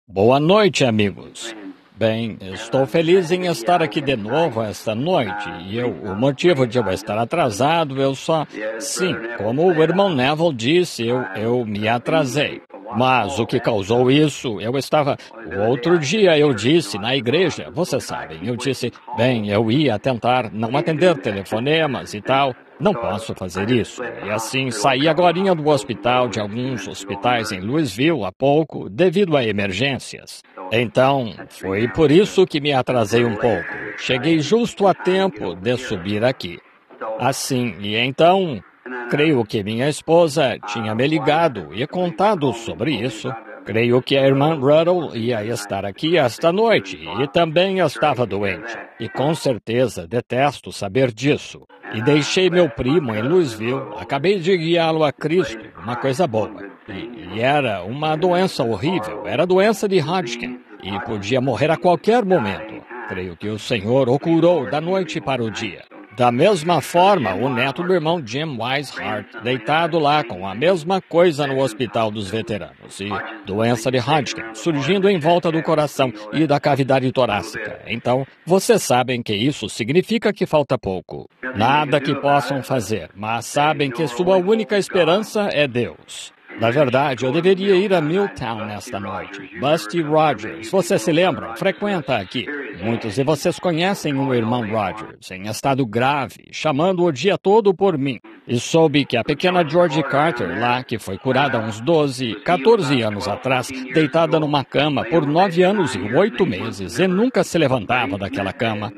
Boa noite, amigos. Bem, estou feliz em estar aqui de novo esta noite. O motivo de eu estar atrasado, Sim, como o irmão Neville disse, eu me atrasei. Mas o que causou isso, O outro dia eu disse na igreja, vocês sabem, eu disse, eu ia tentar não atender telefonemas e tal. Não posso fazer isso. E assim, saí agorinha do hospital, de alguns hospitais em Louisville há pouco, devido a emergências. Então, foi por isso que me atrasei um pouco. Cheguei justo a tempo de subir aqui. Assim, e então, creio que minha esposa tinha me ligado e contado sobre isso. Creio que a irmã Ruddle ia estar aqui esta noite e também estava doente. E com certeza detesto saber disso. E deixei meu primo em Louisville. Acabei de guiá-lo a Cristo, uma coisa boa. E era uma doença horrível, era a doença de Hodgkin. E podia morrer a qualquer momento. Creio que o Senhor o curou da noite para o dia. Da mesma forma, o neto do irmão Jim Weishart, deitado lá com a mesma coisa no hospital dos veteranos, e doença de Hodgkin, surgindo em volta do coração e da cavidade torácica. Então, vocês sabem que isso significa que falta pouco. Nada que possam fazer, mas sabem que sua única esperança é Deus. Na verdade, eu deveria ir a Milltown nesta noite. Busty Rogers, vocês se lembram? Frequenta aqui. Muitos de vocês conhecem o irmão Rogers, em estado grave, chamando o dia todo por mim. E soube que a pequena Georgie Carter, lá, que foi curada há uns 14 anos atrás, deitada numa cama por 9 anos e 8 meses, e nunca se levantava daquela cama.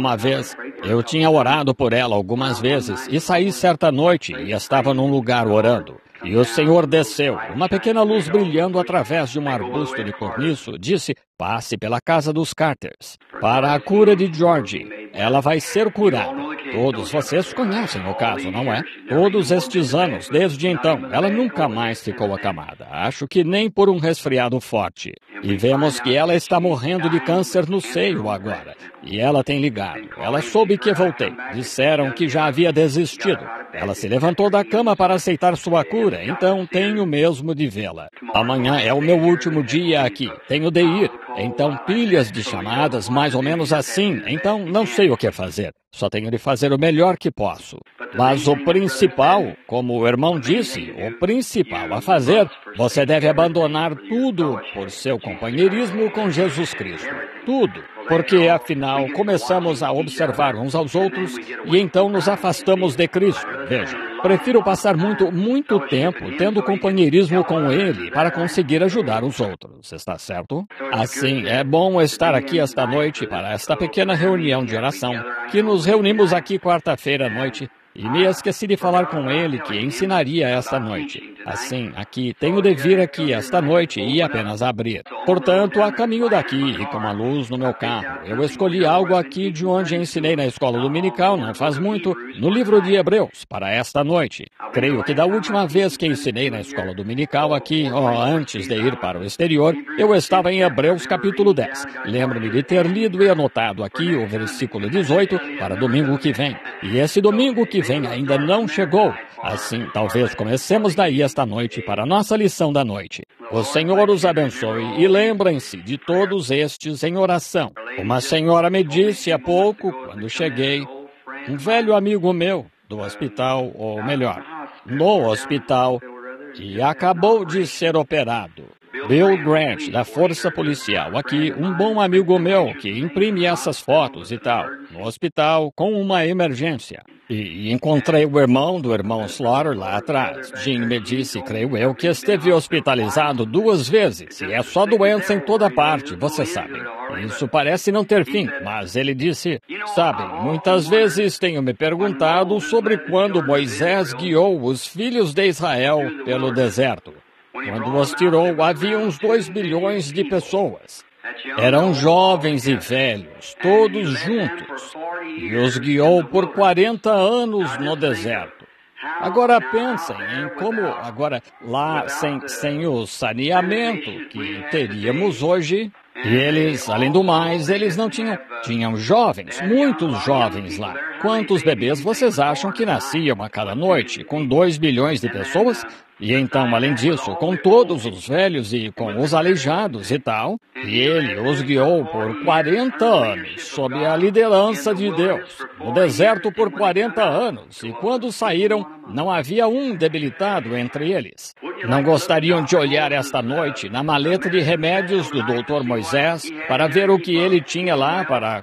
Eu tinha orado por ela algumas vezes, e saí certa noite e estava num lugar orando. E o Senhor desceu, uma pequena luz brilhando através de um arbusto de corniço, disse, passe pela casa dos Carters, para a cura de Georgie. Ela vai ser curada. Todos vocês conhecem o caso, não é? Todos estes anos, desde então, ela nunca mais ficou acamada. Acho que nem por um resfriado forte. E vemos que ela está morrendo de câncer no seio agora. E ela tem ligado. Ela soube que voltei. Disseram que já havia desistido. Ela se levantou da cama para aceitar sua cura, então tenho mesmo de vê-la. Amanhã é o meu último dia aqui. Tenho de ir. Então, pilhas de chamadas, mais ou menos assim. Então, não sei o que fazer. Só tenho de fazer o melhor que posso. Mas o principal, como o irmão disse, o principal a fazer, você deve abandonar tudo por seu companheirismo com Jesus Cristo. Tudo. Porque, afinal, começamos a observar uns aos outros e então nos afastamos de Cristo. Veja, prefiro passar muito tempo tendo companheirismo com Ele para conseguir ajudar os outros. Está certo? Assim, é bom estar aqui esta noite para esta pequena reunião de oração, que nos reunimos aqui quarta-feira à noite. E me esqueci de falar com ele que ensinaria esta noite. Assim, aqui, tenho de vir aqui esta noite e apenas abrir. Portanto, a caminho daqui e com a luz no meu carro, eu escolhi algo aqui de onde ensinei na escola dominical, não faz muito, no livro de Hebreus, para esta noite. Creio que da última vez que ensinei na escola dominical aqui, antes de ir para o exterior, eu estava em Hebreus capítulo 10. Lembro-me de ter lido e anotado aqui o versículo 18 para domingo que vem. E esse domingo que vem ainda não chegou. Assim, talvez comecemos daí esta noite para a nossa lição da noite. O Senhor os abençoe e lembrem-se de todos estes em oração. Uma senhora me disse há pouco, quando cheguei, um velho amigo meu do hospital, ou melhor, no hospital, e acabou de ser operado. Bill Grant, da Força Policial, aqui, um bom amigo meu que imprime essas fotos e tal, no hospital com uma emergência. E encontrei o irmão do irmão Slaughter lá atrás. Jim me disse, creio eu, que esteve hospitalizado 2 vezes, e é só doença em toda parte, vocês sabem. Isso parece não ter fim, mas ele disse, sabem, muitas vezes tenho me perguntado sobre quando Moisés guiou os filhos de Israel pelo deserto. Quando os tirou, havia uns 2 bilhões de pessoas. Eram jovens e velhos, todos juntos, e os guiou por 40 anos no deserto. Agora pensem em como, lá sem o saneamento que teríamos hoje, e eles, além do mais, eles não tinham jovens, muitos jovens lá. quantos bebês vocês acham que nasciam a cada noite, com 2 bilhões de pessoas? E então, além disso, com todos os velhos e com os aleijados e tal, e ele os guiou por 40 anos, sob a liderança de Deus, no deserto por 40 anos, e quando saíram, não havia um debilitado entre eles. Não gostariam de olhar esta noite na maleta de remédios do Dr. Moisés para ver o que ele tinha lá para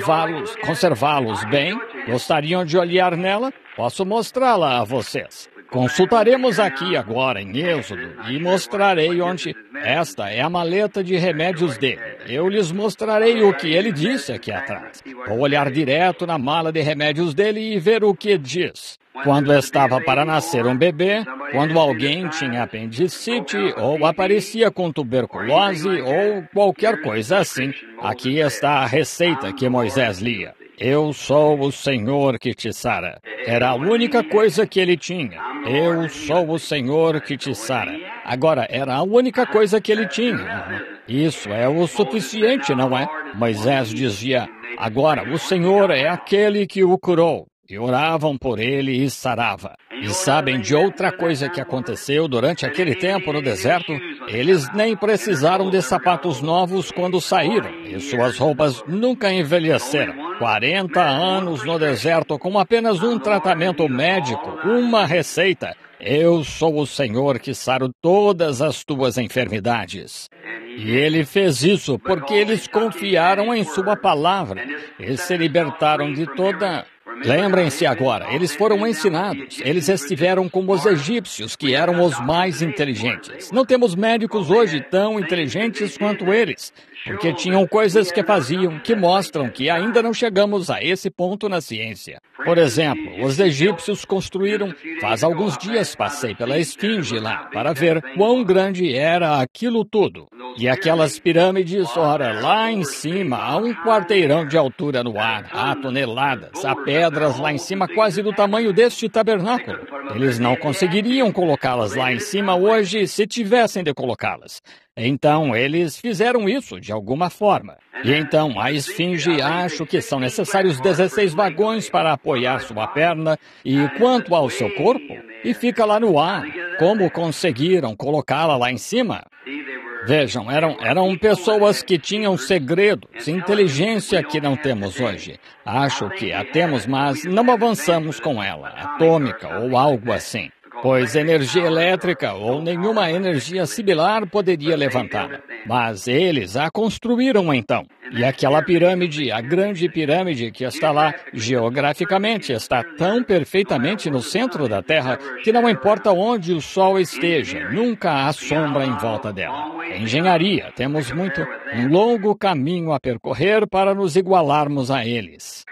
conservá-los bem? Gostariam de olhar nela? Posso mostrá-la a vocês. Consultaremos aqui agora em Êxodo e mostrarei onde esta é a maleta de remédios dele. Eu lhes mostrarei o que ele disse aqui atrás. Vou olhar direto na mala de remédios dele e ver o que diz. Quando estava para nascer um bebê, quando alguém tinha apendicite ou aparecia com tuberculose ou qualquer coisa assim, aqui está a receita que Moisés lia. Eu sou o Senhor que te sara. Era a única coisa que ele tinha. Eu sou o Senhor que te sara. Agora, era a única coisa que ele tinha. Isso é o suficiente, não é? Moisés dizia, agora o Senhor é aquele que o curou. E oravam por ele e sarava. E sabem de outra coisa que aconteceu durante aquele tempo no deserto? Eles nem precisaram de sapatos novos quando saíram, e suas roupas nunca envelheceram. 40 anos no deserto com apenas um tratamento médico, uma receita. Eu sou o Senhor que saro todas as tuas enfermidades. E ele fez isso porque eles confiaram em sua palavra. Eles se libertaram de toda... Lembrem-se agora, eles foram ensinados, eles estiveram como os egípcios, que eram os mais inteligentes. Não temos médicos hoje tão inteligentes quanto eles, porque tinham coisas que faziam que mostram que ainda não chegamos a esse ponto na ciência. Por exemplo, os egípcios construíram... Faz alguns dias passei pela Esfinge lá para ver quão grande era aquilo tudo. E aquelas pirâmides, ora, lá em cima, há um quarteirão de altura no ar, há toneladas, há pedras lá em cima quase do tamanho deste tabernáculo. Eles não conseguiriam colocá-las lá em cima hoje se tivessem de colocá-las. Então, eles fizeram isso de alguma forma. E então, a Esfinge, acho que são necessários 16 vagões para apoiar sua perna, e quanto ao seu corpo, e fica lá no ar. Como conseguiram colocá-la lá em cima? Vejam, eram pessoas que tinham segredos, inteligência que não temos hoje. Acho que a temos, mas não avançamos com ela, atômica ou algo assim. Pois energia elétrica ou nenhuma energia similar poderia levantá-la. Mas eles a construíram então. E aquela pirâmide, a grande pirâmide que está lá, geograficamente, está tão perfeitamente no centro da Terra que não importa onde o Sol esteja, nunca há sombra em volta dela. Engenharia, temos um longo caminho a percorrer para nos igualarmos a eles.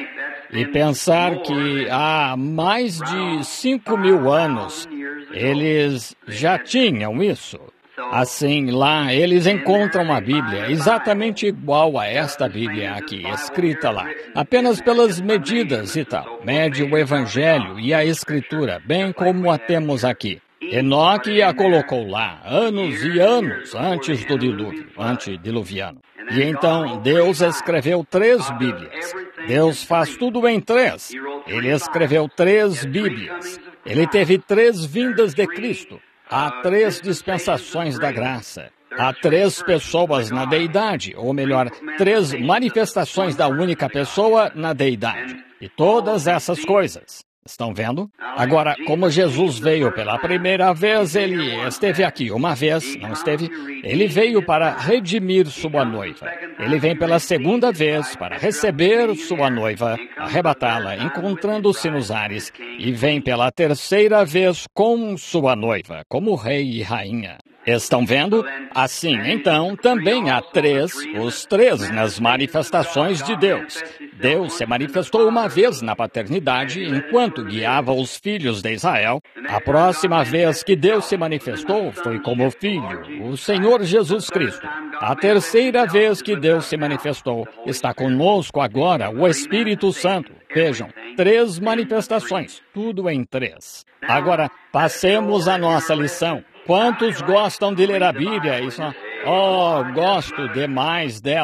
E pensar que há mais de 5.000 anos eles já tinham isso. Assim, lá eles encontram a Bíblia exatamente igual a esta Bíblia aqui, escrita lá, apenas pelas medidas e tal. Mede o Evangelho e a Escritura, bem como a temos aqui. Enoque a colocou lá, anos e anos antes do dilúvio, antediluviano. E então Deus escreveu 3 Bíblias. Deus faz tudo em 3. Ele escreveu 3 Bíblias. Ele teve 3 vindas de Cristo. Há 3 dispensações da graça. Há 3 pessoas na deidade, ou melhor, 3 manifestações da única pessoa na deidade. E todas essas coisas. Estão vendo? Agora, como Jesus veio pela primeira vez, ele esteve aqui uma vez, não esteve? Ele veio para redimir sua noiva. Ele vem pela segunda vez para receber sua noiva, arrebatá-la, encontrando-se nos ares, e vem pela terceira vez com sua noiva, como rei e rainha. Estão vendo? Assim, então, também há 3, os 3 nas manifestações de Deus. Deus se manifestou uma vez na paternidade, enquanto guiava os filhos de Israel. A próxima vez que Deus se manifestou foi como Filho, o Senhor Jesus Cristo. A terceira vez que Deus se manifestou está conosco agora, o Espírito Santo. Vejam, 3 manifestações, tudo em 3. Agora, passemos a nossa lição. Quantos gostam de ler a Bíblia? Gosto demais dela.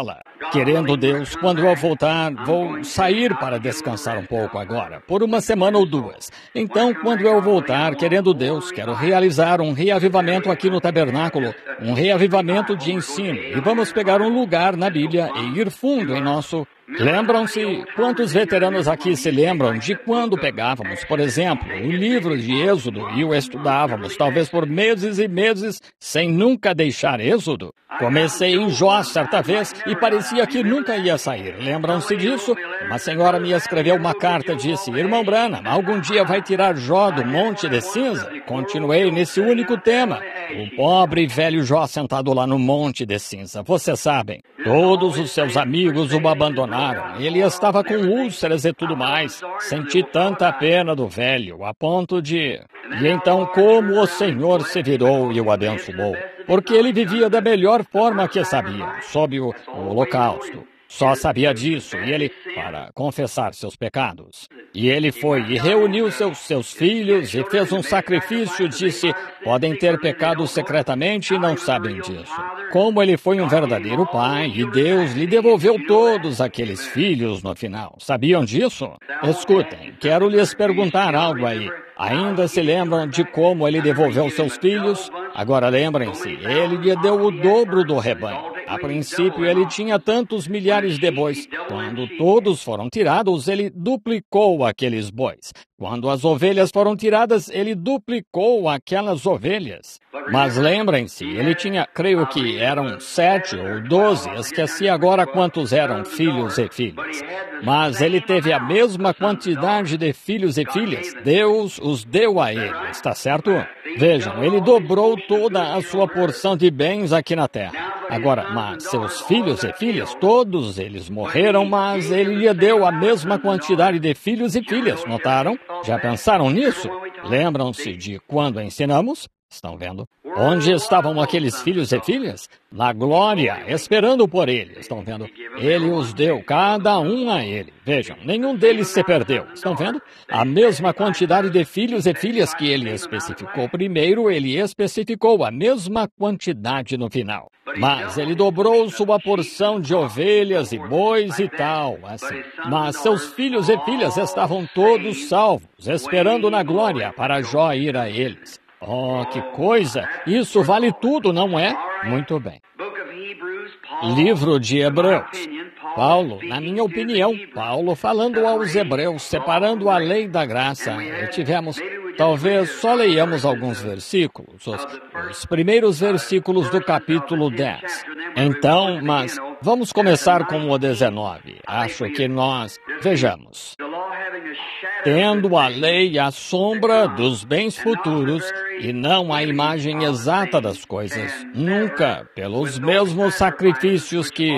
Querendo Deus, quando eu voltar, vou sair para descansar um pouco agora, por uma semana ou duas. Então, quando eu voltar, querendo Deus, quero realizar um reavivamento aqui no tabernáculo, um reavivamento de ensino. E vamos pegar um lugar na Bíblia e ir fundo em nosso... Lembram-se, quantos veteranos aqui se lembram de quando pegávamos, por exemplo, o livro de Êxodo e o estudávamos, talvez por meses e meses, sem nunca deixar Êxodo? Comecei em Jó certa vez e parecia que nunca ia sair. Lembram-se disso? Uma senhora me escreveu uma carta e disse: Irmão Branham, algum dia vai tirar Jó do monte de cinza? Continuei nesse único tema. O pobre e velho Jó sentado lá no monte de cinza. Vocês sabem, todos os seus amigos o abandonaram. Ele estava com úlceras e tudo mais. Senti tanta pena do velho, a ponto de... E então, como o Senhor se virou e o abençoou, porque ele vivia da melhor forma que sabia, sob o holocausto. Só sabia disso, e ele, para confessar seus pecados. E ele foi e reuniu seus filhos e fez um sacrifício, disse, podem ter pecado secretamente e não sabem disso. Como ele foi um verdadeiro pai, e Deus lhe devolveu todos aqueles filhos no final. Sabiam disso? Escutem, quero lhes perguntar algo aí. Ainda se lembram de como ele devolveu seus filhos? Agora lembrem-se, ele lhe deu o dobro do rebanho. A princípio ele tinha tantos milhares de bois. Quando todos foram tirados, ele duplicou aqueles bois. Quando as ovelhas foram tiradas, ele duplicou aquelas ovelhas. Mas lembrem-se, ele tinha, creio que eram 7 ou 12, esqueci agora quantos eram filhos e filhas. Mas ele teve a mesma quantidade de filhos e filhas. Deus os deu a ele, está certo? Vejam, ele dobrou toda a sua porção de bens aqui na terra. Agora, mas seus filhos e filhas, todos eles morreram, mas ele lhe deu a mesma quantidade de filhos e filhas, notaram? Já pensaram nisso? Lembram-se de quando ensinamos? Estão vendo? Onde estavam aqueles filhos e filhas? Na glória, esperando por ele. Estão vendo? Ele os deu, cada um a ele. Vejam, nenhum deles se perdeu. Estão vendo? A mesma quantidade de filhos e filhas que ele especificou primeiro, ele especificou a mesma quantidade no final. Mas ele dobrou sua porção de ovelhas e bois e tal, assim. Mas seus filhos e filhas estavam todos salvos, esperando na glória para Jó ir a eles. Oh, que coisa! Isso vale tudo, não é? Muito bem. Livro de Hebreus. Paulo, na minha opinião, Paulo falando aos Hebreus, separando a lei da graça. Talvez só leiamos alguns versículos, os primeiros versículos do capítulo 10. Então, mas vamos começar com o 19. Acho que vejamos. Tendo a lei a sombra dos bens futuros e não a imagem exata das coisas, nunca, pelos mesmos sacrifícios que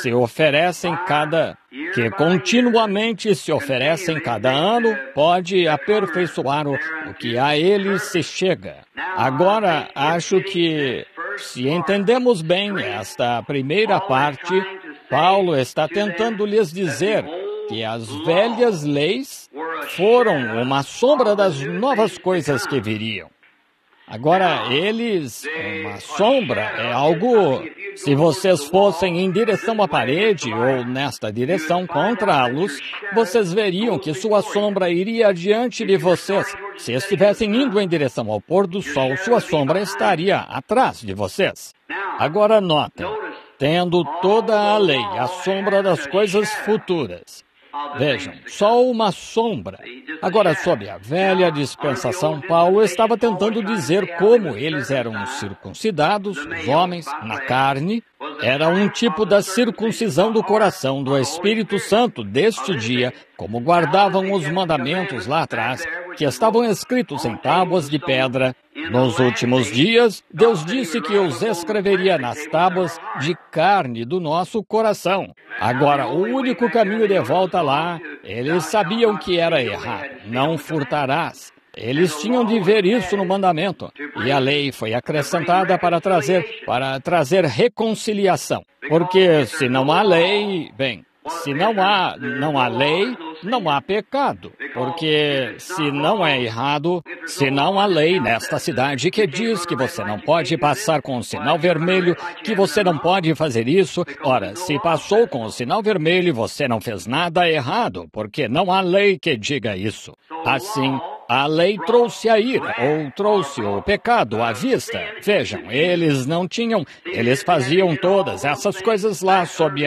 continuamente se oferecem cada ano, pode aperfeiçoar o que a ele se chega. Agora, acho que, se entendemos bem esta primeira parte, Paulo está tentando lhes dizer que as velhas leis foram uma sombra das novas coisas que viriam. Agora, uma sombra é algo, se vocês fossem em direção à parede ou nesta direção contra a luz, vocês veriam que sua sombra iria adiante de vocês. Se estivessem indo em direção ao pôr do sol, sua sombra estaria atrás de vocês. Agora notem, tendo toda a lei a sombra das coisas futuras. Vejam, só uma sombra. Agora, sob a velha dispensação, Paulo estava tentando dizer como eles eram circuncidados, os homens, na carne. Era um tipo da circuncisão do coração, do Espírito Santo deste dia, como guardavam os mandamentos lá atrás, que estavam escritos em tábuas de pedra. Nos últimos dias, Deus disse que os escreveria nas tábuas de carne do nosso coração. Agora, o único caminho de volta lá, eles sabiam que era errado. Não furtarás. Eles tinham de ver isso no mandamento. E a lei foi acrescentada para trazer reconciliação. Porque se não há lei, se não há lei, não há pecado, porque se não é errado, se não há lei nesta cidade que diz que você não pode passar com o sinal vermelho, que você não pode fazer isso, ora, se passou com o sinal vermelho, você não fez nada errado, porque não há lei que diga isso. Assim, a lei trouxe a ira, ou trouxe o pecado à vista. Vejam, eles não tinham, eles faziam todas essas coisas lá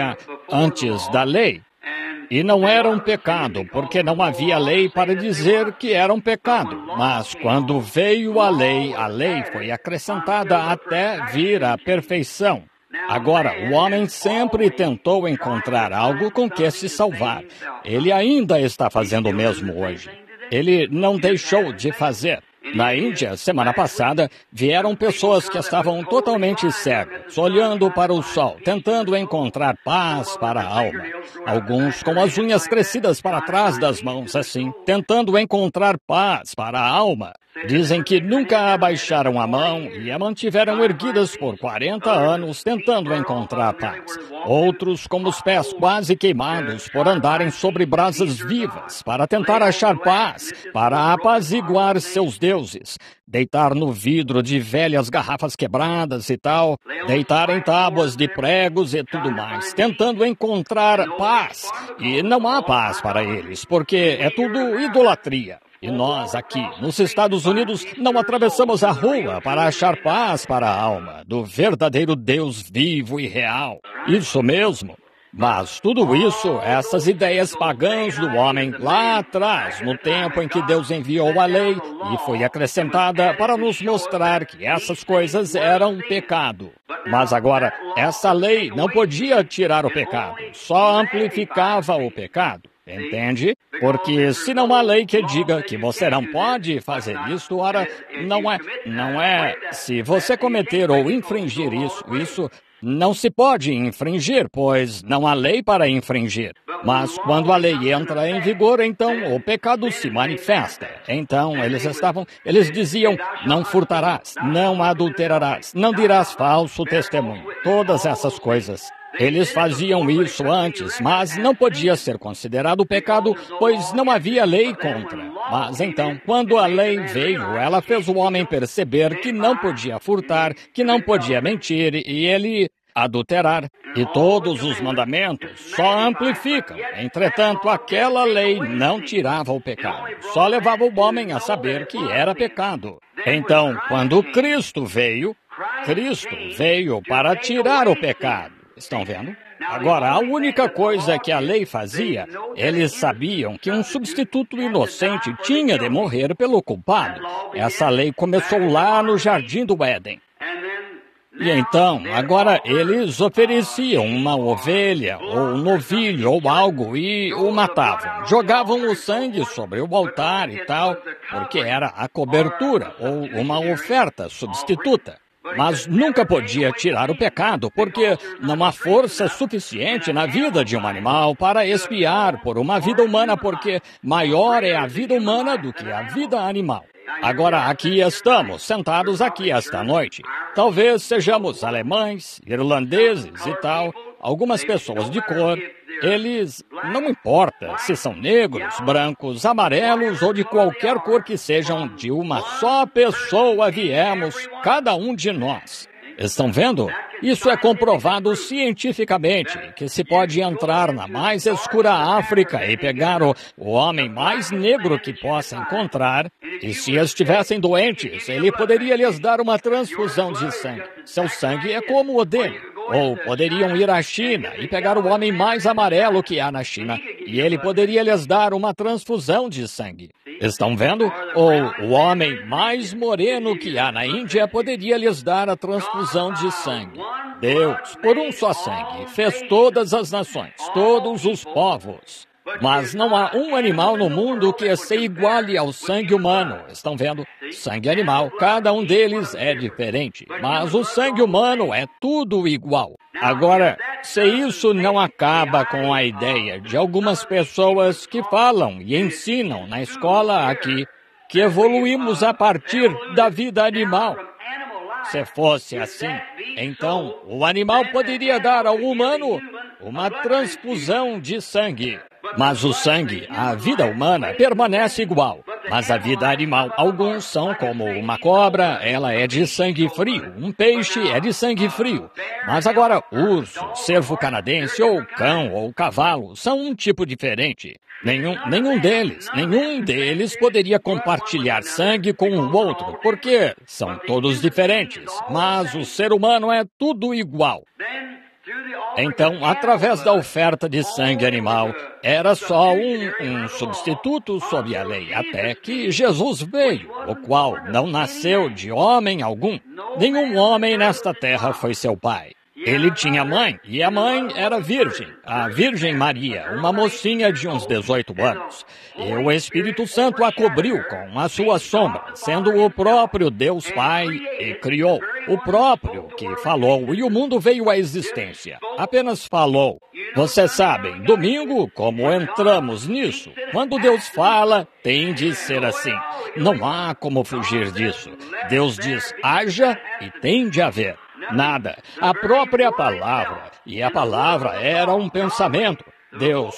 antes da lei. E não era um pecado, porque não havia lei para dizer que era um pecado. Mas quando veio a lei foi acrescentada até vir à perfeição. Agora, o homem sempre tentou encontrar algo com que se salvar. Ele ainda está fazendo o mesmo hoje. Ele não deixou de fazer. Na Índia, semana passada, vieram pessoas que estavam totalmente cegas, olhando para o sol, tentando encontrar paz para a alma. Alguns com as unhas crescidas para trás das mãos, assim, tentando encontrar paz para a alma. Dizem que nunca abaixaram a mão e a mantiveram erguidas por 40 anos tentando encontrar paz. Outros com os pés quase queimados por andarem sobre brasas vivas para tentar achar paz, para apaziguar seus deuses. Deitar no vidro de velhas garrafas quebradas e tal, deitar em tábuas de pregos e tudo mais, tentando encontrar paz. E não há paz para eles, porque é tudo idolatria. E nós aqui, nos Estados Unidos, não atravessamos a rua para achar paz para a alma do verdadeiro Deus vivo e real. Isso mesmo. Mas tudo isso, essas ideias pagãs do homem lá atrás, no tempo em que Deus enviou a lei e foi acrescentada para nos mostrar que essas coisas eram pecado. Mas agora, essa lei não podia tirar o pecado, só amplificava o pecado. Entende? Porque se não há lei que diga que você não pode fazer isso, ora, não é, se você cometer ou infringir isso não se pode infringir, pois não há lei para infringir. Mas quando a lei entra em vigor, então o pecado se manifesta. Então eles diziam, não furtarás, não adulterarás, não dirás falso testemunho, todas essas coisas. Eles faziam isso antes, mas não podia ser considerado pecado, pois não havia lei contra. Mas então, quando a lei veio, ela fez o homem perceber que não podia furtar, que não podia mentir e ele adulterar. E todos os mandamentos só amplificam. Entretanto, aquela lei não tirava o pecado, só levava o homem a saber que era pecado. Então, quando Cristo veio para tirar o pecado. Estão vendo? Agora, a única coisa que a lei fazia, eles sabiam que um substituto inocente tinha de morrer pelo culpado. Essa lei começou lá no Jardim do Éden. E então, agora eles ofereciam uma ovelha, ou um novilho, ou algo, e o matavam. Jogavam o sangue sobre o altar e tal, porque era a cobertura, ou uma oferta substituta. Mas nunca podia tirar o pecado, porque não há força suficiente na vida de um animal para expiar por uma vida humana, porque maior é a vida humana do que a vida animal. Agora aqui estamos, sentados aqui esta noite. Talvez sejamos alemães, irlandeses e tal, algumas pessoas de cor. Eles, não importa se são negros, brancos, amarelos ou de qualquer cor que sejam, de uma só pessoa viemos, cada um de nós. Estão vendo? Isso é comprovado cientificamente, que se pode entrar na mais escura África e pegar o homem mais negro que possa encontrar, e se estivessem doentes, ele poderia lhes dar uma transfusão de sangue. Seu sangue é como o dele. Ou poderiam ir à China e pegar o homem mais amarelo que há na China, e ele poderia lhes dar uma transfusão de sangue. Estão vendo? Ou o homem mais moreno que há na Índia poderia lhes dar a transfusão de sangue. Deus, por um só sangue, fez todas as nações, todos os povos. Mas não há um animal no mundo que se iguale ao sangue humano. Estão vendo? Sangue animal, cada um deles é diferente, mas o sangue humano é tudo igual. Agora, se isso não acaba com a ideia de algumas pessoas que falam e ensinam na escola aqui que evoluímos a partir da vida animal. Se fosse assim, então o animal poderia dar ao humano uma transfusão de sangue. Mas o sangue, a vida humana, permanece igual. Mas a vida animal, alguns são como uma cobra, ela é de sangue frio. Um peixe é de sangue frio. Mas agora, urso, cervo canadense, ou cão, ou cavalo, são um tipo diferente. Nenhum deles poderia compartilhar sangue com o outro, porque são todos diferentes. Mas o ser humano é tudo igual. Então, através da oferta de sangue animal, era só um substituto sob a lei, até que Jesus veio, o qual não nasceu de homem algum. Nenhum homem nesta terra foi seu pai. Ele tinha mãe, e a mãe era virgem, a Virgem Maria, uma mocinha de uns 18 anos. E o Espírito Santo a cobriu com a sua sombra, sendo o próprio Deus Pai, e criou. O próprio que falou, e o mundo veio à existência. Apenas falou. Vocês sabem, domingo, como entramos nisso? Quando Deus fala, tem de ser assim. Não há como fugir disso. Deus diz, haja, e tem de haver. Nada. A própria palavra. E a palavra era um pensamento. Deus,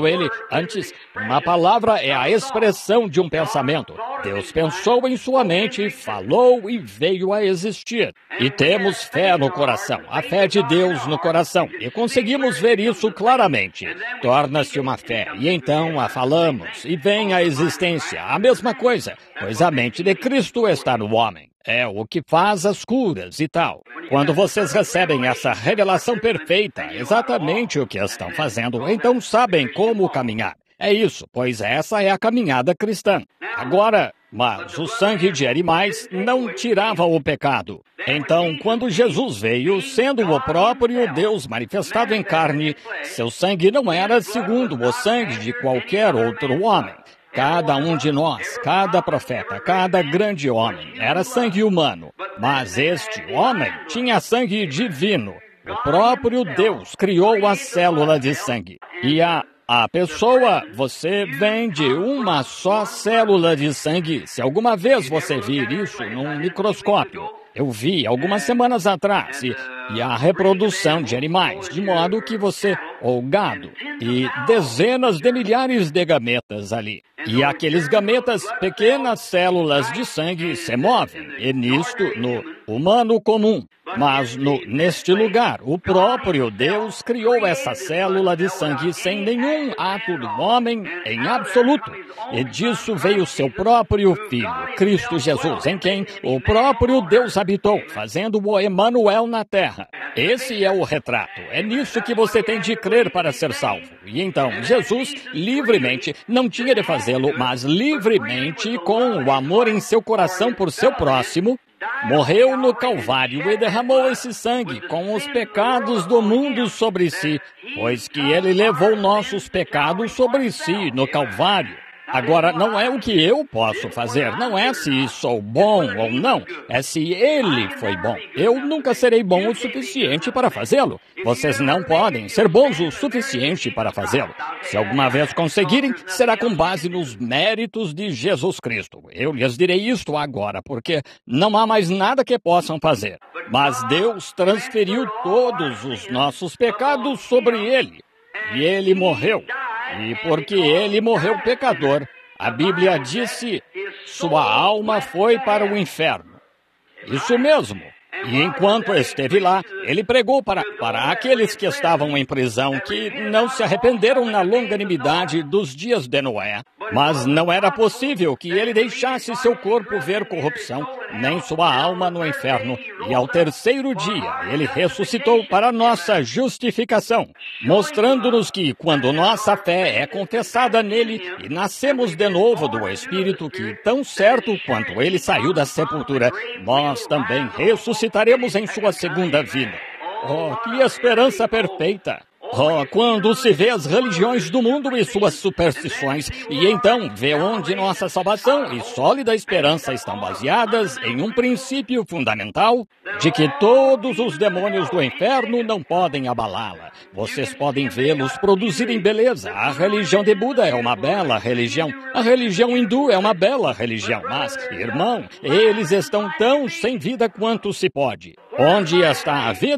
uma palavra é a expressão de um pensamento. Deus pensou em sua mente, falou e veio a existir. E temos fé no coração, a fé de Deus no coração. E conseguimos ver isso claramente. Torna-se uma fé, e então a falamos, e vem a existência. A mesma coisa, pois a mente de Cristo está no homem. É o que faz as curas e tal. Quando vocês recebem essa revelação perfeita, exatamente o que estão fazendo, então sabem como caminhar. É isso, pois essa é a caminhada cristã. Agora, mas o sangue de animais não tirava o pecado. Então, quando Jesus veio, sendo o próprio Deus manifestado em carne, seu sangue não era segundo o sangue de qualquer outro homem. Cada um de nós, cada profeta, cada grande homem, era sangue humano. Mas este homem tinha sangue divino. O próprio Deus criou a célula de sangue. E a pessoa, você vem de uma só célula de sangue. Se alguma vez você vir isso num microscópio, eu vi algumas semanas atrás, e a reprodução de animais, de modo que ou gado, e dezenas de milhares de gametas ali. E aqueles gametas, pequenas células de sangue, se movem, e nisto, no humano comum. Mas neste lugar, o próprio Deus criou essa célula de sangue sem nenhum ato do homem em absoluto. E disso veio seu próprio Filho, Cristo Jesus, em quem o próprio Deus habitou, fazendo o Emanuel na terra. Esse é o retrato. É nisso que você tem de crer para ser salvo. E então, Jesus, livremente, não tinha de fazê-lo, mas livremente, com o amor em seu coração por seu próximo, morreu no Calvário e derramou esse sangue com os pecados do mundo sobre si, pois que ele levou nossos pecados sobre si no Calvário. Agora, não é o que eu posso fazer, não é se sou bom ou não, é se ele foi bom. Eu nunca serei bom o suficiente para fazê-lo. Vocês não podem ser bons o suficiente para fazê-lo. Se alguma vez conseguirem, será com base nos méritos de Jesus Cristo. Eu lhes direi isto agora, porque não há mais nada que possam fazer. Mas Deus transferiu todos os nossos pecados sobre ele, e ele morreu. E porque ele morreu pecador, a Bíblia disse, sua alma foi para o inferno. Isso mesmo. E enquanto esteve lá, ele pregou para aqueles que estavam em prisão, que não se arrependeram na longanimidade dos dias de Noé. Mas não era possível que ele deixasse seu corpo ver corrupção, nem sua alma no inferno. E ao terceiro dia, ele ressuscitou para nossa justificação, mostrando-nos que, quando nossa fé é confessada nele e nascemos de novo do Espírito, que tão certo quanto ele saiu da sepultura, nós também ressuscitaremos em sua segunda vinda. Oh, que esperança perfeita! Oh, quando se vê as religiões do mundo e suas superstições, e então vê onde nossa salvação e sólida esperança estão baseadas em um princípio fundamental de que todos os demônios do inferno não podem abalá-la. Vocês podem vê-los produzirem beleza. A religião de Buda é uma bela religião. A religião hindu é uma bela religião. Mas, irmão, eles estão tão sem vida quanto se pode. Onde está a vida?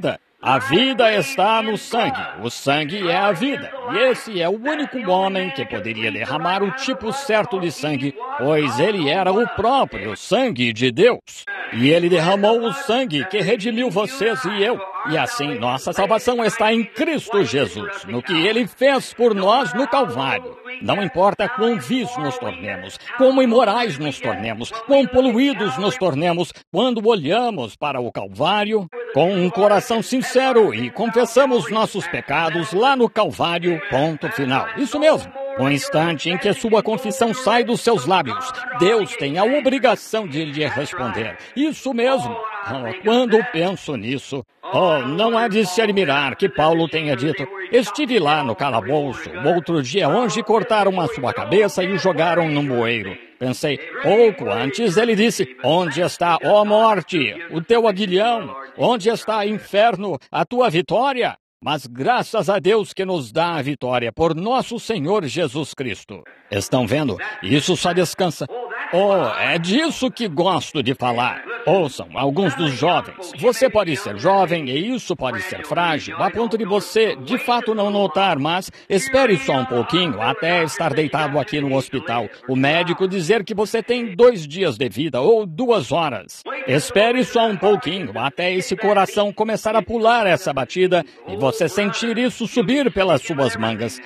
A vida está no sangue. O sangue é a vida. E esse é o único homem que poderia derramar o tipo certo de sangue, pois ele era o próprio sangue de Deus. E ele derramou o sangue que redimiu vocês e eu. E assim, nossa salvação está em Cristo Jesus, no que ele fez por nós no Calvário. Não importa quão vis nos tornemos, quão imorais nos tornemos, quão poluídos nos tornemos, quando olhamos para o Calvário com um coração sincero e confessamos nossos pecados lá no Calvário, ponto final. Isso mesmo. No instante em que sua confissão sai dos seus lábios, Deus tem a obrigação de lhe responder. Isso mesmo. Quando penso nisso, não há de se admirar que Paulo tenha dito: estive lá no calabouço outro dia onde cortaram a sua cabeça e o jogaram no moeiro. Pensei, pouco antes ele disse: onde está, ó morte, o teu aguilhão? Onde está, inferno, a tua vitória? Mas graças a Deus que nos dá a vitória por nosso Senhor Jesus Cristo. Estão vendo? Isso só descansa. É disso que gosto de falar. Ouçam, alguns dos jovens. Você pode ser jovem e isso pode ser frágil, a ponto de você, de fato, não notar, mas espere só um pouquinho até estar deitado aqui no hospital. O médico dizer que você tem 2 dias de vida ou 2 horas. Espere só um pouquinho até esse coração começar a pular essa batida e você sentir isso subir pelas suas mangas.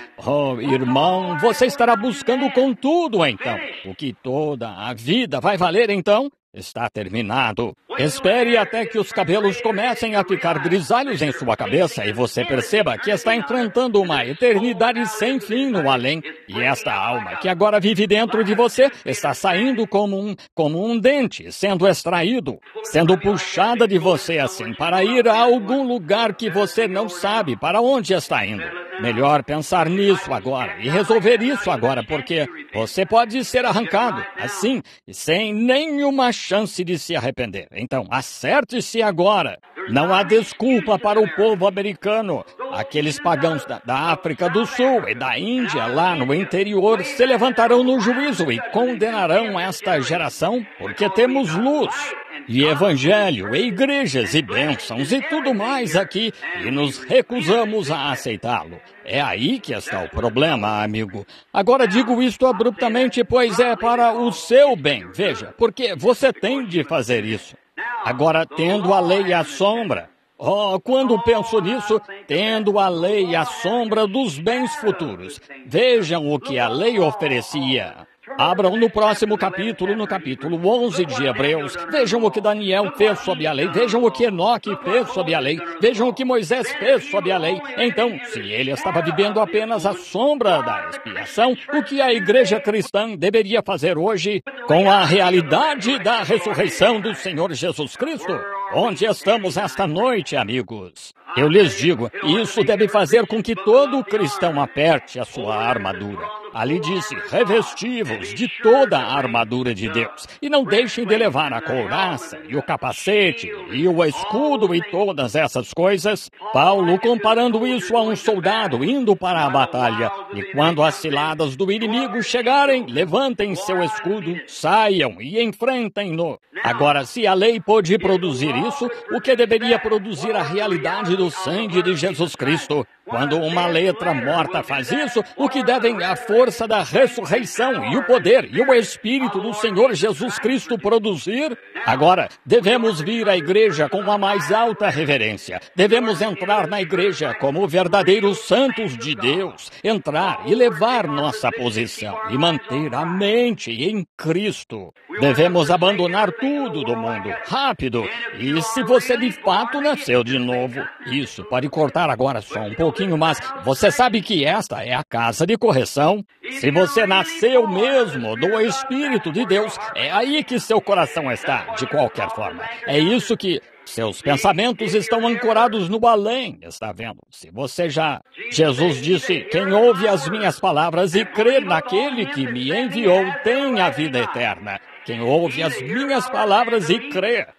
Irmão, você estará buscando com tudo então. O que toda a vida vai valer então? Está terminado. Espere até que os cabelos comecem a ficar grisalhos em sua cabeça e você perceba que está enfrentando uma eternidade sem fim no além. E esta alma que agora vive dentro de você está saindo como um dente, sendo extraído, sendo puxada de você assim para ir a algum lugar que você não sabe para onde está indo. Melhor pensar nisso agora e resolver isso agora, porque você pode ser arrancado assim, sem nenhuma chance de se arrepender. Então, acerte-se agora. Não há desculpa para o povo americano. Aqueles pagãos da África do Sul e da Índia, lá no interior, se levantarão no juízo e condenarão esta geração, porque temos luz e evangelho, e igrejas e bênçãos e tudo mais aqui, e nos recusamos a aceitá-lo. É aí que está o problema, amigo. Agora digo isto abruptamente, pois é para o seu bem, veja, porque você tem de fazer isso. Agora, tendo a lei à sombra, quando penso nisso, tendo a lei à sombra dos bens futuros, vejam o que a lei oferecia. Abram no próximo capítulo, no capítulo 11 de Hebreus. Vejam o que Daniel fez sob a lei. Vejam o que Enoque fez sob a lei. Vejam o que Moisés fez sob a lei. Então, se ele estava vivendo apenas a sombra da expiação, o que a igreja cristã deveria fazer hoje com a realidade da ressurreição do Senhor Jesus Cristo? Onde estamos esta noite, amigos? Eu lhes digo, isso deve fazer com que todo cristão aperte a sua armadura. Ali disse, revestivos de toda a armadura de Deus, e não deixem de levar a couraça, e o capacete, e o escudo, e todas essas coisas. Paulo comparando isso a um soldado indo para a batalha, e quando as ciladas do inimigo chegarem, levantem seu escudo, saiam e enfrentem-no. Agora, se a lei pôde produzir isso, o que deveria produzir a realidade do sangue de Jesus Cristo? Quando uma letra morta faz isso, o que devem a força da ressurreição e o poder e o Espírito do Senhor Jesus Cristo produzir? Agora, devemos vir à igreja com a mais alta reverência. Devemos entrar na igreja como verdadeiros santos de Deus. Entrar e levar nossa posição e manter a mente em Cristo. Devemos abandonar tudo do mundo, rápido. E se você de fato nasceu de novo, isso pode cortar agora só um pouquinho, mas você sabe que esta é a casa de correção? Se você nasceu mesmo do Espírito de Deus, é aí que seu coração está, de qualquer forma. É isso que seus pensamentos estão ancorados no além, está vendo? Se você já... Jesus disse, quem ouve as minhas palavras e crê naquele que me enviou tem a vida eterna. Quem ouve as minhas palavras e crê.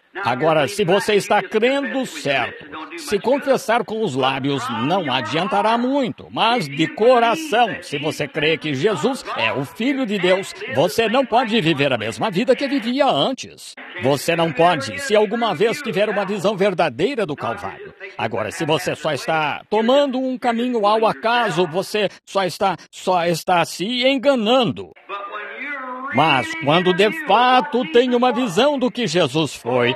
Agora, se você está crendo certo, se confessar com os lábios não adiantará muito, mas de coração, se você crê que Jesus é o Filho de Deus, você não pode viver a mesma vida que vivia antes. Você não pode, se alguma vez tiver uma visão verdadeira do Calvário. Agora, se você só está tomando um caminho ao acaso, você só está se enganando. Mas quando de fato tem uma visão do que Jesus foi,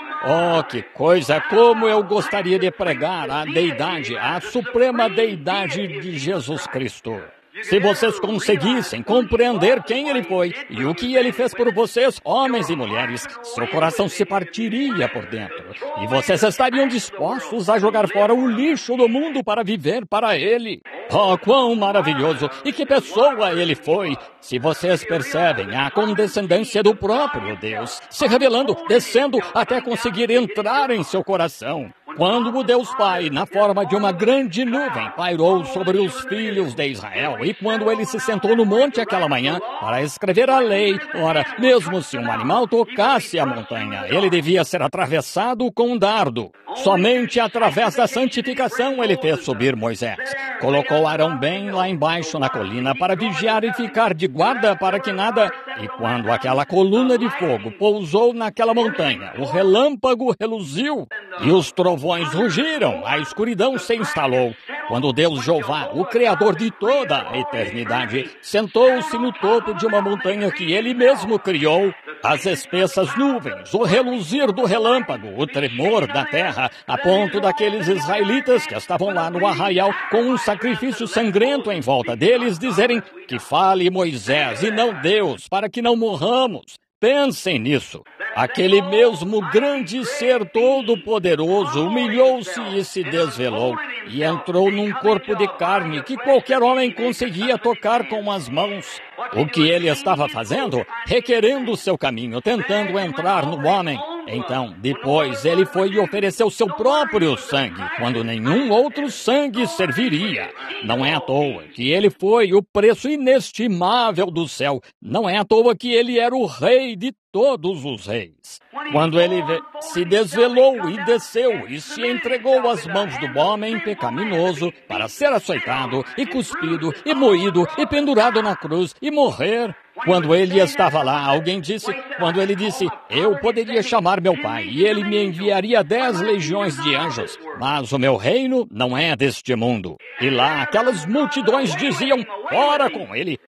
oh, que coisa! Como eu gostaria de pregar a deidade, a suprema deidade de Jesus Cristo. Se vocês conseguissem compreender quem Ele foi e o que Ele fez por vocês, homens e mulheres, seu coração se partiria por dentro. E vocês estariam dispostos a jogar fora o lixo do mundo para viver para Ele. Oh, quão maravilhoso! E que pessoa Ele foi! Se vocês percebem a condescendência do próprio Deus, se revelando, descendo até conseguir entrar em seu coração. Quando o Deus Pai, na forma de uma grande nuvem, pairou sobre os filhos de Israel, e quando ele se sentou no monte aquela manhã para escrever a lei, ora, mesmo se um animal tocasse a montanha, ele devia ser atravessado com um dardo. Somente através da santificação ele fez subir Moisés. Colocou Arão bem lá embaixo na colina para vigiar e ficar de guarda para que nada... E quando aquela coluna de fogo pousou naquela montanha, o relâmpago reluziu e os trovões rugiram, a escuridão se instalou. Quando Deus Jeová, o Criador de toda a eternidade, sentou-se no topo de uma montanha que Ele mesmo criou, as espessas nuvens, o reluzir do relâmpago, o tremor da terra, a ponto daqueles israelitas que estavam lá no arraial com um sacrifício sangrento em volta deles dizerem que fale Moisés e não Deus, para que não morramos. Pensem nisso. Aquele mesmo grande ser todo-poderoso humilhou-se e se desvelou e entrou num corpo de carne que qualquer homem conseguia tocar com as mãos. O que ele estava fazendo? Requerendo o seu caminho, tentando entrar no homem. Então, depois, ele foi e ofereceu seu próprio sangue, quando nenhum outro sangue serviria. Não é à toa que ele foi o preço inestimável do céu. Não é à toa que ele era o rei de todos os reis. Quando ele se desvelou e desceu e se entregou às mãos do homem pecaminoso para ser açoitado e cuspido e moído e pendurado na cruz e morrer. Quando ele estava lá, alguém disse, quando ele disse, eu poderia chamar meu pai e ele me enviaria 10 legiões de anjos, mas o meu reino não é deste mundo. E lá aquelas multidões diziam, fora com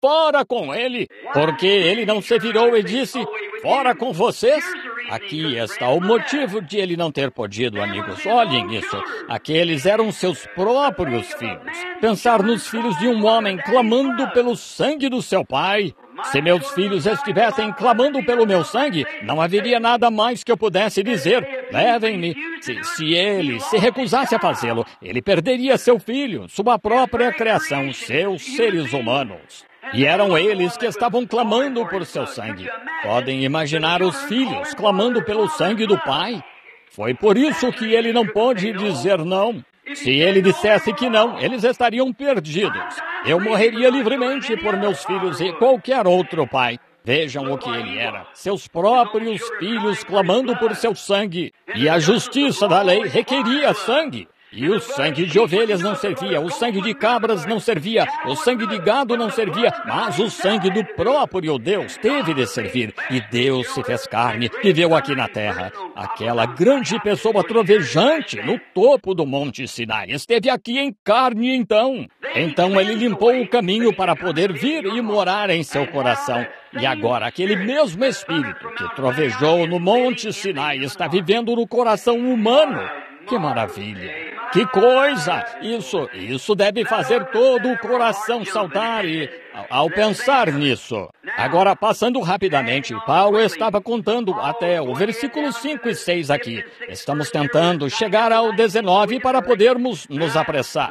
ele, porque ele não se virou e disse, fora com vocês. Aqui está o motivo de ele não ter podido, amigos. Olhem isso. Aqueles eram seus próprios filhos. Pensar nos filhos de um homem clamando pelo sangue do seu pai. Se meus filhos estivessem clamando pelo meu sangue, não haveria nada mais que eu pudesse dizer. Levem-me. Se ele se recusasse a fazê-lo, ele perderia seu filho, sua própria criação, seus seres humanos. E eram eles que estavam clamando por seu sangue. Podem imaginar os filhos clamando pelo sangue do pai? Foi por isso que ele não pôde dizer não. Se ele dissesse que não, eles estariam perdidos. Eu morreria livremente por meus filhos e qualquer outro pai. Vejam o que ele era. Seus próprios filhos clamando por seu sangue. E a justiça da lei requeria sangue. E o sangue de ovelhas não servia, o sangue de cabras não servia, o sangue de gado não servia, mas o sangue do próprio Deus teve de servir. E Deus se fez carne, viveu aqui na terra. Aquela grande pessoa trovejante no topo do Monte Sinai esteve aqui em carne então. Então ele limpou o caminho para poder vir e morar em seu coração. E agora aquele mesmo Espírito que trovejou no Monte Sinai está vivendo no coração humano. Que maravilha! Que coisa! Isso deve fazer todo o coração saltar ao pensar nisso. Agora, passando rapidamente, Paulo estava contando até o versículo 5 e 6 aqui. Estamos tentando chegar ao 19 para podermos nos apressar.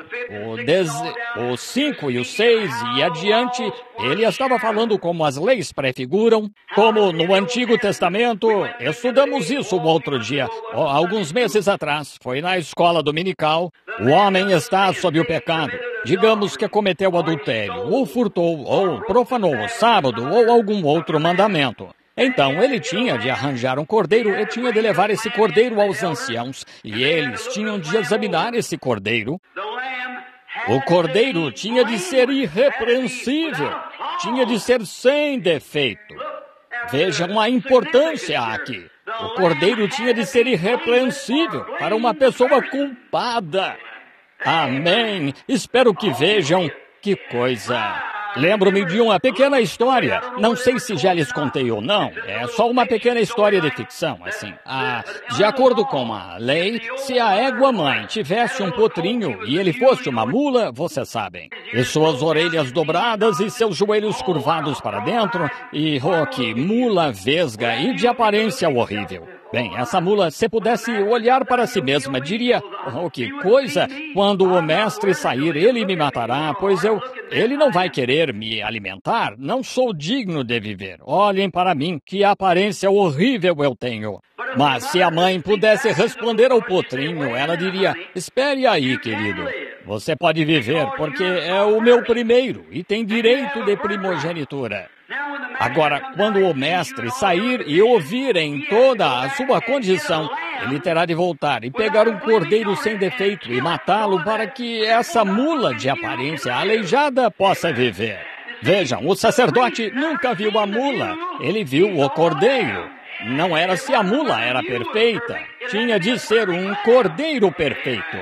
O 5 e o 6 e adiante, ele estava falando como as leis prefiguram, como no Antigo Testamento. Estudamos isso um outro dia, alguns meses atrás. Foi na escola dominical. O homem está sob o pecado. Digamos que cometeu adultério, ou furtou, ou profanou o sábado, ou algum outro mandamento. Então ele tinha de arranjar um cordeiro e tinha de levar esse cordeiro aos anciãos, e eles tinham de examinar esse cordeiro. O cordeiro tinha de ser irrepreensível, tinha de ser sem defeito. Vejam a importância aqui. O cordeiro tinha de ser irrepreensível para uma pessoa culpada. Amém. Espero que vejam que coisa. Lembro-me de uma pequena história. Não sei se já lhes contei ou não. É só uma pequena história de ficção, assim. De acordo com a lei, se a égua-mãe tivesse um potrinho e ele fosse uma mula, vocês sabem, e suas orelhas dobradas e seus joelhos curvados para dentro, e que mula vesga e de aparência horrível. Bem, essa mula, se pudesse olhar para si mesma, diria, que coisa, quando o mestre sair, ele me matará, pois ele não vai querer me alimentar, não sou digno de viver. Olhem para mim, que aparência horrível eu tenho. Mas se a mãe pudesse responder ao potrinho, ela diria, espere aí, querido, você pode viver, porque é o meu primeiro e tem direito de primogenitura. Agora, quando o mestre sair e ouvir em toda a sua condição, ele terá de voltar e pegar um cordeiro sem defeito e matá-lo para que essa mula de aparência aleijada possa viver. Vejam, o sacerdote nunca viu a mula, ele viu o cordeiro. Não era se a mula era perfeita, tinha de ser um cordeiro perfeito.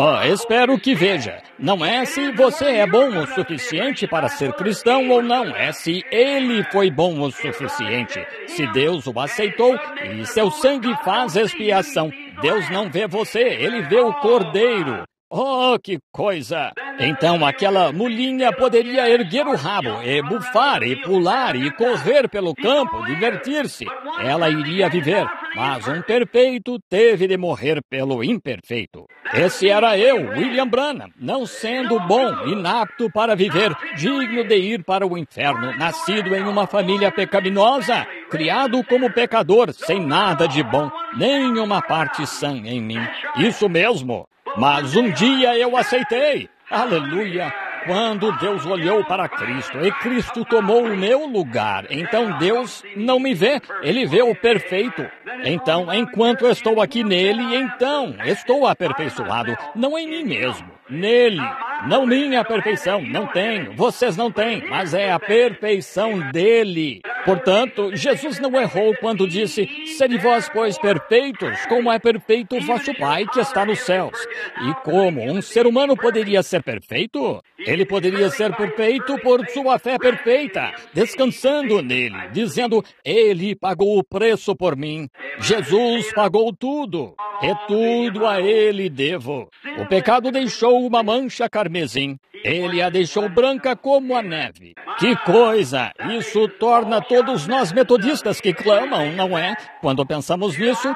Espero que veja. Não é se você é bom o suficiente para ser cristão ou não. É se ele foi bom o suficiente. Se Deus o aceitou e seu sangue faz expiação. Deus não vê você, ele vê o cordeiro. Que coisa! Então aquela mulinha poderia erguer o rabo, e bufar, e pular, e correr pelo campo, divertir-se. Ela iria viver, mas um perfeito teve de morrer pelo imperfeito. Esse era eu, William Branham, não sendo bom, inapto para viver, digno de ir para o inferno, nascido em uma família pecaminosa, criado como pecador, sem nada de bom, nem uma parte sã em mim. Isso mesmo. Mas um dia eu aceitei. Aleluia! Quando Deus olhou para Cristo e Cristo tomou o meu lugar, então Deus não me vê, Ele vê o perfeito. Então, enquanto eu estou aqui nele, então estou aperfeiçoado, não em mim mesmo, nele. Não minha perfeição, não tenho, vocês não têm, mas é a perfeição dele. Portanto, Jesus não errou quando disse, sede vós, pois, perfeitos, como é perfeito o vosso Pai que está nos céus. E como um ser humano poderia ser perfeito? Ele poderia ser perfeito por sua fé perfeita, descansando nele, dizendo, ele pagou o preço por mim. Jesus pagou tudo, e tudo a ele devo. O pecado deixou uma mancha carmesim, ele a deixou branca como a neve. Que coisa! Isso torna todos nós metodistas que clamam, não é? Quando pensamos nisso,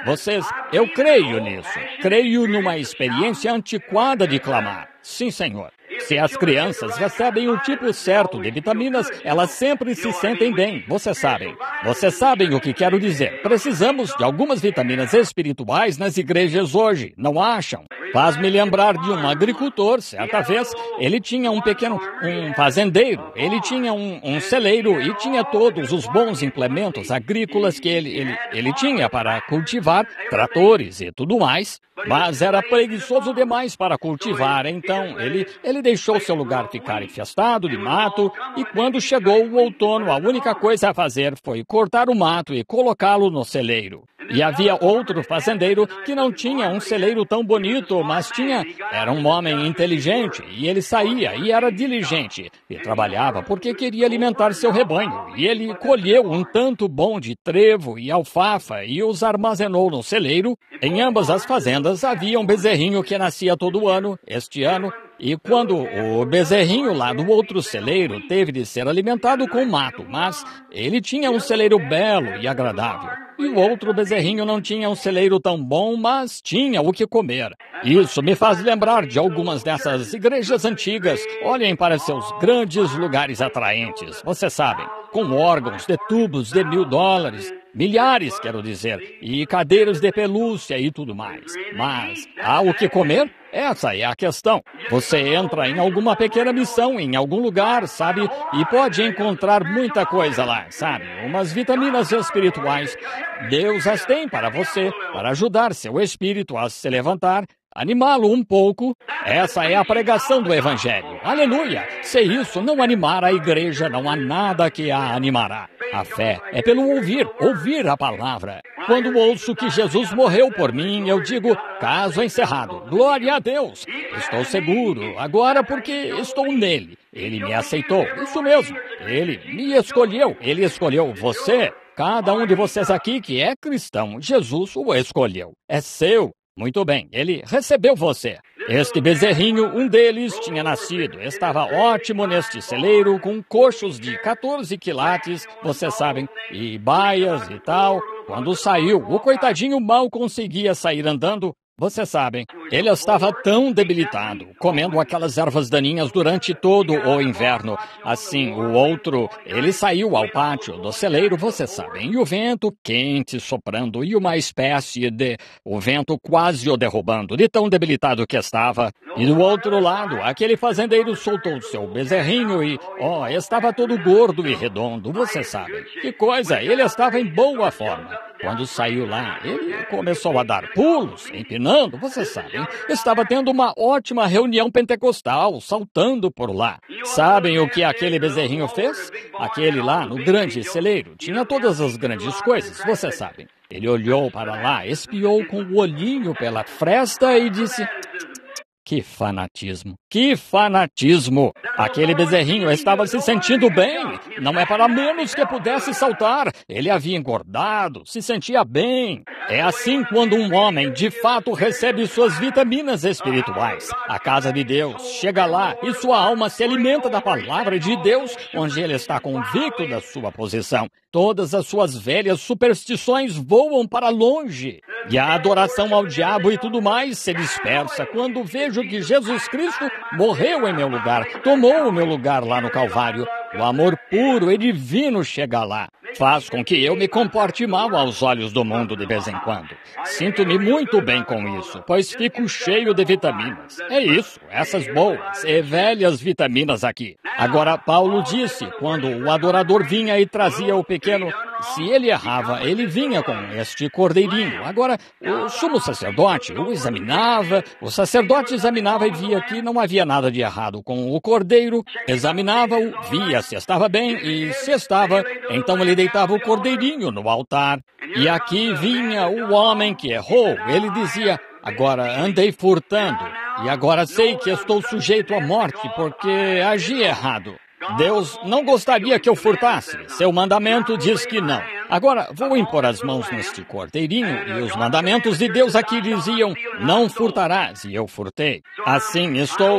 eu creio nisso. Creio numa experiência antiquada de clamar. Sim, Senhor. Se as crianças recebem o tipo certo de vitaminas, elas sempre se sentem bem, vocês sabem. Vocês sabem o que quero dizer. Precisamos de algumas vitaminas espirituais nas igrejas hoje, não acham? Faz-me lembrar de um agricultor, certa vez, ele tinha um fazendeiro, ele tinha um celeiro e tinha todos os bons implementos agrícolas que ele tinha para cultivar, tratores e tudo mais. Mas era preguiçoso demais para cultivar, então ele deixou seu lugar ficar infestado de mato, e quando chegou o outono, a única coisa a fazer foi cortar o mato e colocá-lo no celeiro. E havia outro fazendeiro que não tinha um celeiro tão bonito, mas era um homem inteligente, e ele saía e era diligente, e trabalhava porque queria alimentar seu rebanho, e ele colheu um tanto bom de trevo e alfafa e os armazenou no celeiro. Em ambas as fazendas havia um bezerrinho que nascia todo ano, este ano, e quando o bezerrinho lá do outro celeiro teve de ser alimentado com mato, mas ele tinha um celeiro belo e agradável. E o outro bezerrinho não tinha um celeiro tão bom, mas tinha o que comer. Isso me faz lembrar de algumas dessas igrejas antigas. Olhem para seus grandes lugares atraentes. Vocês sabem, com órgãos de tubos de $1.000, milhares, quero dizer, e cadeiras de pelúcia e tudo mais. Mas há o que comer? Essa é a questão. Você entra em alguma pequena missão, em algum lugar, sabe? E pode encontrar muita coisa lá, sabe? Umas vitaminas espirituais. Deus as tem para você, para ajudar seu espírito a se levantar, animá-lo um pouco. Essa é a pregação do Evangelho. Aleluia! Se isso não animar a igreja, não há nada que a animará. A fé é pelo ouvir a palavra. Quando ouço que Jesus morreu por mim, eu digo, caso encerrado. Glória a Deus! Estou seguro, agora porque estou nele. Ele me aceitou, isso mesmo. Ele me escolheu, ele escolheu você. Cada um de vocês aqui que é cristão, Jesus o escolheu. É seu. Muito bem, ele recebeu você. Este bezerrinho, um deles, tinha nascido. Estava ótimo neste celeiro, com coxos de 14 quilates, vocês sabem, e baias e tal. Quando saiu, o coitadinho mal conseguia sair andando. Vocês sabem, ele estava tão debilitado, comendo aquelas ervas daninhas durante todo o inverno. Assim, o outro, ele saiu ao pátio do celeiro, vocês sabem, e o vento quente soprando, e uma espécie de... o vento quase o derrubando, de tão debilitado que estava. E do outro lado, aquele fazendeiro soltou seu bezerrinho e, estava todo gordo e redondo, vocês sabem. Que coisa, ele estava em boa forma. Quando saiu lá, ele começou a dar pulos, empinando, vocês sabem. Estava tendo uma ótima reunião pentecostal, saltando por lá. Sabem o que aquele bezerrinho fez? Aquele lá, no grande celeiro, tinha todas as grandes coisas, vocês sabem. Ele olhou para lá, espiou com o olhinho pela fresta e disse... Que fanatismo! Que fanatismo! Aquele bezerrinho estava se sentindo bem. Não é para menos que pudesse saltar. Ele havia engordado, se sentia bem. É assim quando um homem, de fato, recebe suas vitaminas espirituais. A casa de Deus chega lá e sua alma se alimenta da palavra de Deus, onde ele está convicto da sua posição. Todas as suas velhas superstições voam para longe. E a adoração ao diabo e tudo mais se dispersa quando vejo que Jesus Cristo morreu em meu lugar, tomou o meu lugar lá no Calvário. O amor puro e divino chega lá. Faz com que eu me comporte mal aos olhos do mundo de vez em quando. Sinto-me muito bem com isso, pois fico cheio de vitaminas. É isso, essas boas e velhas vitaminas aqui. Agora, Paulo disse, quando o adorador vinha e trazia o pequeno, se ele errava, ele vinha com este cordeirinho. Agora, o sumo sacerdote o examinava, o sacerdote examinava e via que não havia nada de errado com o cordeiro, examinava-o, via se estava bem e se estava, então ele deitava o cordeirinho no altar. E aqui vinha o homem que errou. Ele dizia, agora andei furtando e agora sei que estou sujeito à morte porque agi errado. Deus não gostaria que eu furtasse. Seu mandamento diz que não. Agora, vou impor as mãos neste cordeirinho e os mandamentos de Deus aqui diziam, não furtarás, e eu furtei. Assim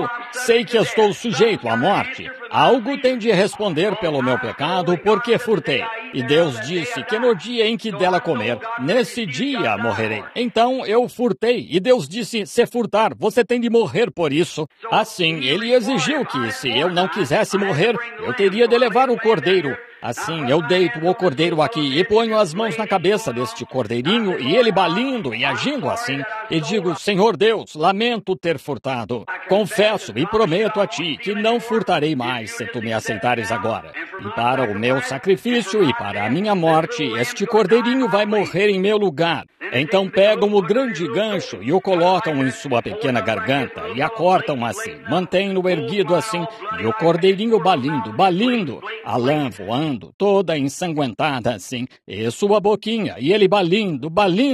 sei que estou sujeito à morte. Algo tem de responder pelo meu pecado porque furtei. E Deus disse que no dia em que dela comer, nesse dia morrerei. Então eu furtei, e Deus disse, se furtar, você tem de morrer por isso. Assim, ele exigiu que, se eu não quisesse morrer, eu teria de levar o cordeiro. Assim, eu deito o cordeiro aqui e ponho as mãos na cabeça deste cordeirinho e ele balindo e agindo assim. E digo, Senhor Deus, lamento ter furtado. Confesso e prometo a ti que não furtarei mais se tu me aceitares agora. E para o meu sacrifício e para a minha morte, este cordeirinho vai morrer em meu lugar. Então pegam o grande gancho e o colocam em sua pequena garganta e a cortam assim, mantêm-no erguido assim, e o cordeirinho balindo, a lã voando, toda ensanguentada assim, e sua boquinha, e ele balindo.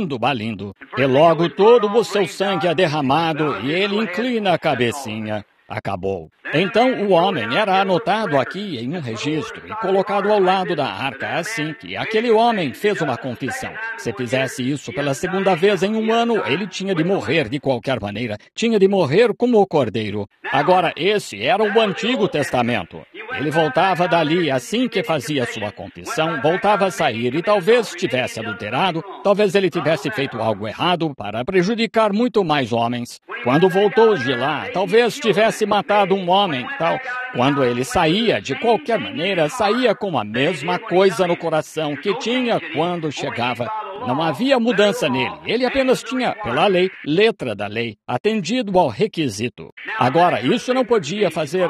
E logo todo o seu sangue é derramado e ele inclina a cabecinha. Acabou. Então o homem era anotado aqui em um registro e colocado ao lado da arca, assim que aquele homem fez uma confissão. Se fizesse isso pela segunda vez em um ano, ele tinha de morrer de qualquer maneira, tinha de morrer como o cordeiro. Agora, esse era o Antigo Testamento. Ele voltava dali assim que fazia sua confissão, voltava a sair e talvez tivesse adulterado, talvez ele tivesse feito algo errado para prejudicar muito mais homens. Quando voltou de lá, talvez tivesse matado um homem, tal. Quando ele saía, de qualquer maneira, saía com a mesma coisa no coração que tinha quando chegava. Não havia mudança nele. Ele apenas tinha, pela lei, letra da lei, atendido ao requisito. Agora, isso não podia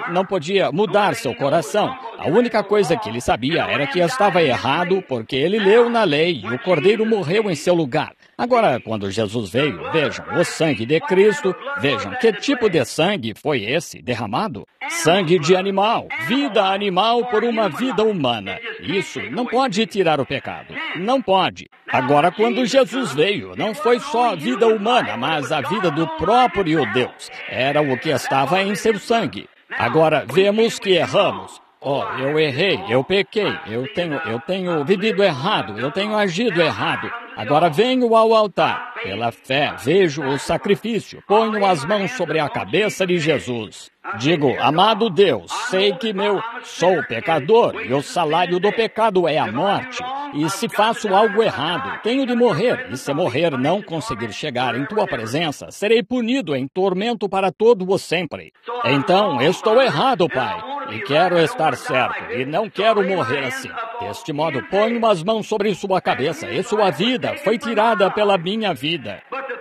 mudar seu coração. A única coisa que ele sabia era que estava errado porque ele leu na lei e o cordeiro morreu em seu lugar. Agora, quando Jesus veio, vejam, o sangue de Cristo, vejam, que tipo de sangue foi esse derramado? Sangue de animal, vida animal por uma vida humana. Isso não pode tirar o pecado, não pode. Agora, quando Jesus veio, não foi só a vida humana, mas a vida do próprio Deus. Era o que estava em seu sangue. Agora, vemos que erramos. Eu errei, eu pequei, eu tenho vivido errado, eu tenho agido errado. Agora venho ao altar. Pela fé, vejo o sacrifício. Ponho as mãos sobre a cabeça de Jesus. Digo, amado Deus, sei que sou pecador e o salário do pecado é a morte. E se faço algo errado, tenho de morrer. E se morrer não conseguir chegar em tua presença, serei punido em tormento para todo o sempre. Então, estou errado, Pai, e quero estar certo, e não quero morrer assim. Deste modo, ponho as mãos sobre sua cabeça, e sua vida foi tirada pela minha vida.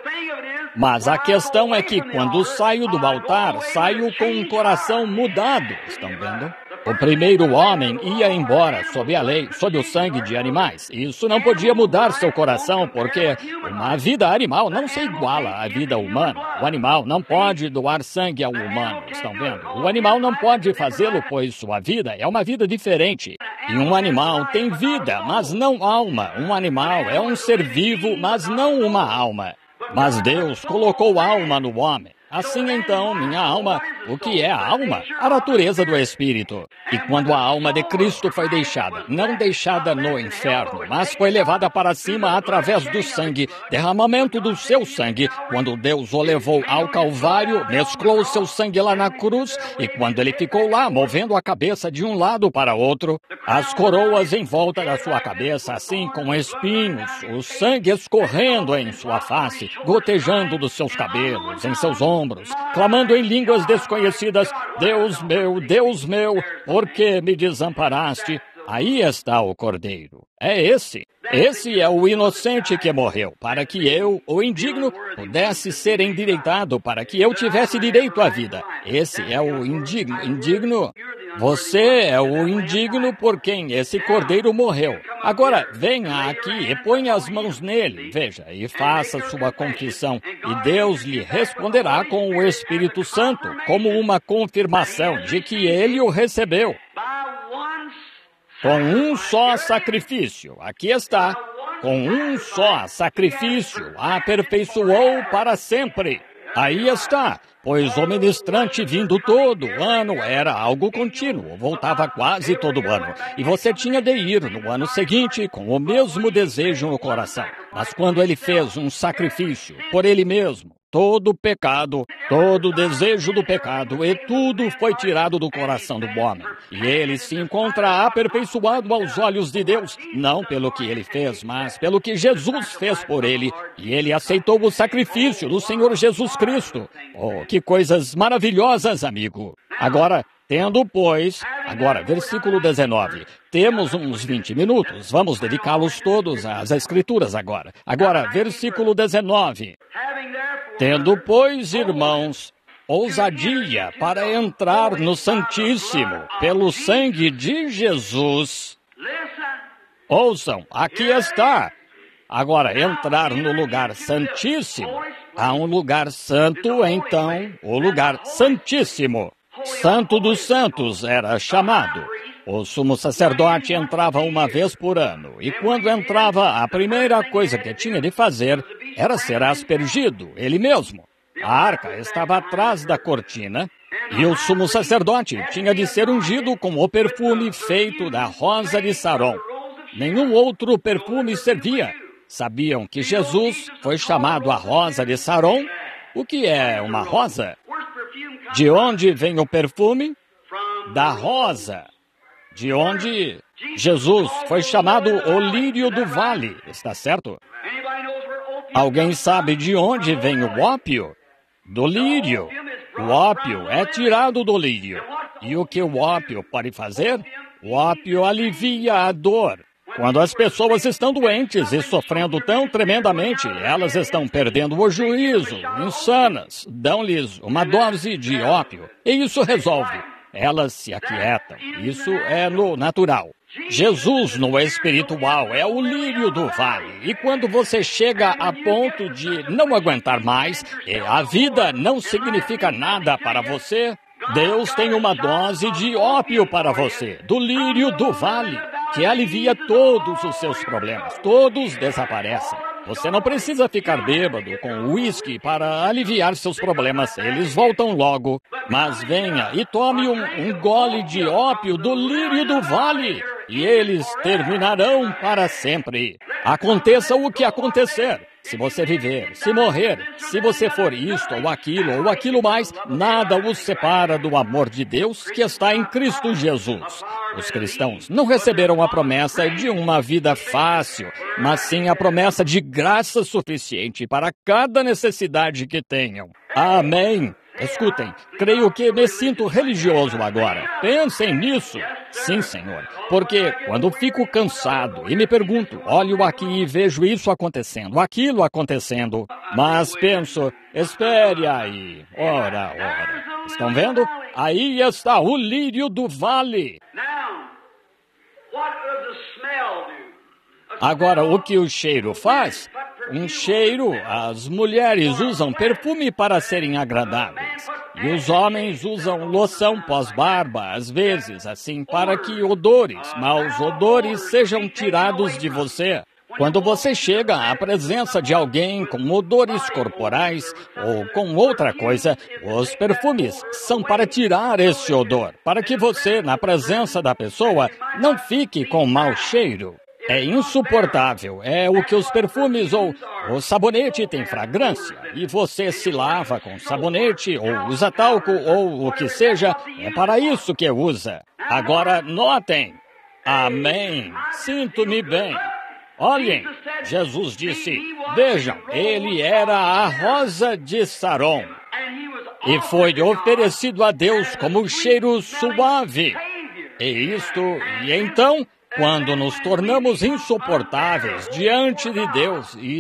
Mas a questão é que quando saio do altar, saio com um coração mudado. Estão vendo? O primeiro homem ia embora sob a lei, sob o sangue de animais. Isso não podia mudar seu coração, porque uma vida animal não se iguala à vida humana. O animal não pode doar sangue ao humano. Estão vendo? O animal não pode fazê-lo, pois sua vida é uma vida diferente. E um animal tem vida, mas não alma. Um animal é um ser vivo, mas não uma alma. Mas Deus colocou alma no homem. Assim então, minha alma, o que é a alma? A natureza do Espírito. E quando a alma de Cristo foi deixada, não deixada no inferno, mas foi levada para cima através do sangue, derramamento do seu sangue, quando Deus o levou ao Calvário, mesclou o seu sangue lá na cruz, e quando ele ficou lá, movendo a cabeça de um lado para outro, as coroas em volta da sua cabeça, assim com espinhos, o sangue escorrendo em sua face, gotejando dos seus cabelos, em seus ombros, clamando em línguas desconhecidas, Deus meu, por que me desamparaste? Aí está o Cordeiro. É esse. Esse é o inocente que morreu, para que eu, o indigno, pudesse ser endireitado, para que eu tivesse direito à vida. Esse é o indigno. Indigno? Você é o indigno por quem esse Cordeiro morreu. Agora, venha aqui e ponha as mãos nele, veja, e faça sua confissão. E Deus lhe responderá com o Espírito Santo, como uma confirmação de que ele o recebeu. Com um só sacrifício, aqui está, com um só sacrifício, a aperfeiçoou para sempre. Aí está, pois o ministrante vindo todo ano era algo contínuo, voltava quase todo ano. E você tinha de ir no ano seguinte com o mesmo desejo no coração. Mas quando ele fez um sacrifício por ele mesmo, todo o pecado, todo o desejo do pecado e tudo foi tirado do coração do homem. E ele se encontra aperfeiçoado aos olhos de Deus, não pelo que ele fez, mas pelo que Jesus fez por ele. E ele aceitou o sacrifício do Senhor Jesus Cristo. Oh, que coisas maravilhosas, amigo! Agora, versículo 19. Temos uns 20 minutos. Vamos dedicá-los todos às Escrituras agora. Agora, versículo 19. Tendo, pois, irmãos, ousadia para entrar no Santíssimo pelo sangue de Jesus. Ouçam, aqui está. Agora, entrar no lugar santíssimo. Há um lugar santo, então, o lugar santíssimo. Santo dos Santos era chamado. O sumo sacerdote entrava uma vez por ano, e quando entrava, a primeira coisa que tinha de fazer era ser aspergido, ele mesmo. A arca estava atrás da cortina, e o sumo sacerdote tinha de ser ungido com o perfume feito da rosa de Saron. Nenhum outro perfume servia. Sabiam que Jesus foi chamado a rosa de Saron? O que é uma rosa? De onde vem o perfume? Da rosa. de onde Jesus foi chamado o lírio do vale, está certo? Alguém sabe de onde vem o ópio? Do lírio. O ópio é tirado do lírio. E o que o ópio pode fazer? O ópio alivia a dor. Quando as pessoas estão doentes e sofrendo tão tremendamente, elas estão perdendo o juízo, insanas, dão-lhes uma dose de ópio e isso resolve. Elas se aquietam. Isso é no natural. Jesus, no espiritual, é o lírio do vale. E quando você chega a ponto de não aguentar mais e a vida não significa nada para você, Deus tem uma dose de ópio para você, do lírio do vale, que alivia todos os seus problemas. Todos desaparecem. Você não precisa ficar bêbado com uísque para aliviar seus problemas. Eles voltam logo. Mas venha e tome um gole de ópio do lírio do vale. E eles terminarão para sempre. Aconteça o que acontecer. Se você viver, se morrer, se você for isto ou aquilo mais, nada os separa do amor de Deus que está em Cristo Jesus. Os cristãos não receberam a promessa de uma vida fácil, mas sim a promessa de graça suficiente para cada necessidade que tenham. Amém. Escutem, creio que me sinto religioso agora. Pensem nisso. Sim, Senhor. Porque quando fico cansado e me pergunto, olho aqui e vejo isso acontecendo, aquilo acontecendo, mas penso, espere aí, ora. Estão vendo? Aí está o lírio do vale. Agora, o que o cheiro faz? Um cheiro, as mulheres usam perfume para serem agradáveis. E os homens usam loção pós-barba, às vezes, assim, para que maus odores sejam tirados de você. Quando você chega à presença de alguém com odores corporais ou com outra coisa, os perfumes são para tirar esse odor, para que você, na presença da pessoa, não fique com mau cheiro. É insuportável. É o que os perfumes ou o sabonete tem fragrância. E você se lava com sabonete ou usa talco ou o que seja. É para isso que usa. Agora, notem. Amém. Sinto-me bem. Olhem, Jesus disse, vejam, ele era a rosa de Saron. E foi oferecido a Deus como cheiro suave. E então... Quando nos tornamos insuportáveis diante de Deus e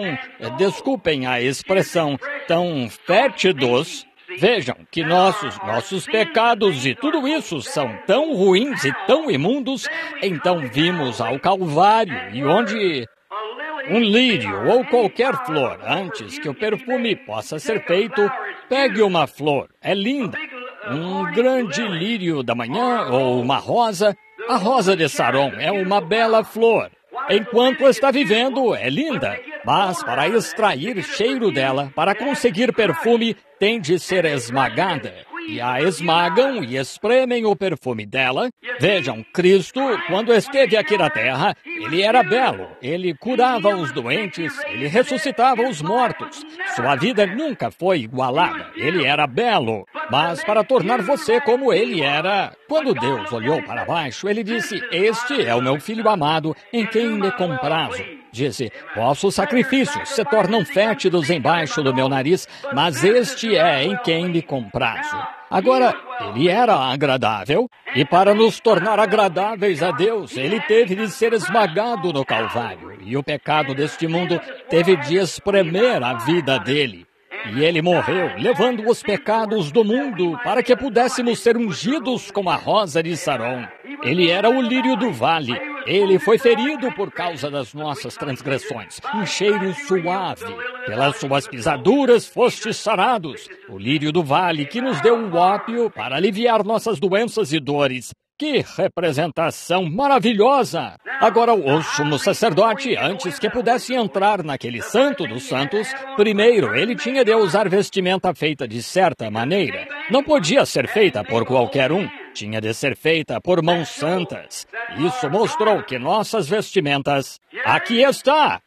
desculpem a expressão, tão fétidos, vejam que nossos pecados e tudo isso são tão ruins e tão imundos, então vimos ao Calvário e onde um lírio ou qualquer flor, antes que o perfume possa ser feito, pegue uma flor, é linda, um grande lírio da manhã ou uma rosa. A rosa de Saron é uma bela flor. Enquanto está vivendo, é linda. Mas para extrair cheiro dela, para conseguir perfume, tem de ser esmagada. E a esmagam e espremem o perfume dela. Vejam, Cristo, quando esteve aqui na terra, ele era belo. Ele curava os doentes, ele ressuscitava os mortos. Sua vida nunca foi igualada. Ele era belo. Mas para tornar você como ele era, quando Deus olhou para baixo, ele disse, este é o meu filho amado, em quem me comprazo. Disse, vossos sacrifícios se tornam fétidos embaixo do meu nariz, mas este é em quem me comprazo. Agora, ele era agradável, e para nos tornar agradáveis a Deus, ele teve de ser esmagado no Calvário, e o pecado deste mundo teve de espremer a vida dele. E ele morreu, levando os pecados do mundo, para que pudéssemos ser ungidos com a rosa de Saron. Ele era o lírio do vale. Ele foi ferido por causa das nossas transgressões. Um cheiro suave. Pelas suas pisaduras fostes sarados. O lírio do vale que nos deu o ópio para aliviar nossas doenças e dores. Que representação maravilhosa! Agora o sumo sacerdote, antes que pudesse entrar naquele santo dos santos, primeiro ele tinha de usar vestimenta feita de certa maneira. Não podia ser feita por qualquer um. Tinha de ser feita por mãos santas. Isso mostrou que nossas vestimentas... Aqui está!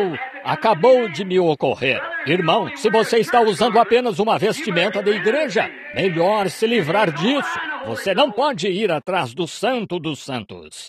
Acabou de me ocorrer. Irmão, se você está usando apenas uma vestimenta da igreja, melhor se livrar disso. Você não pode ir atrás do Santo dos Santos.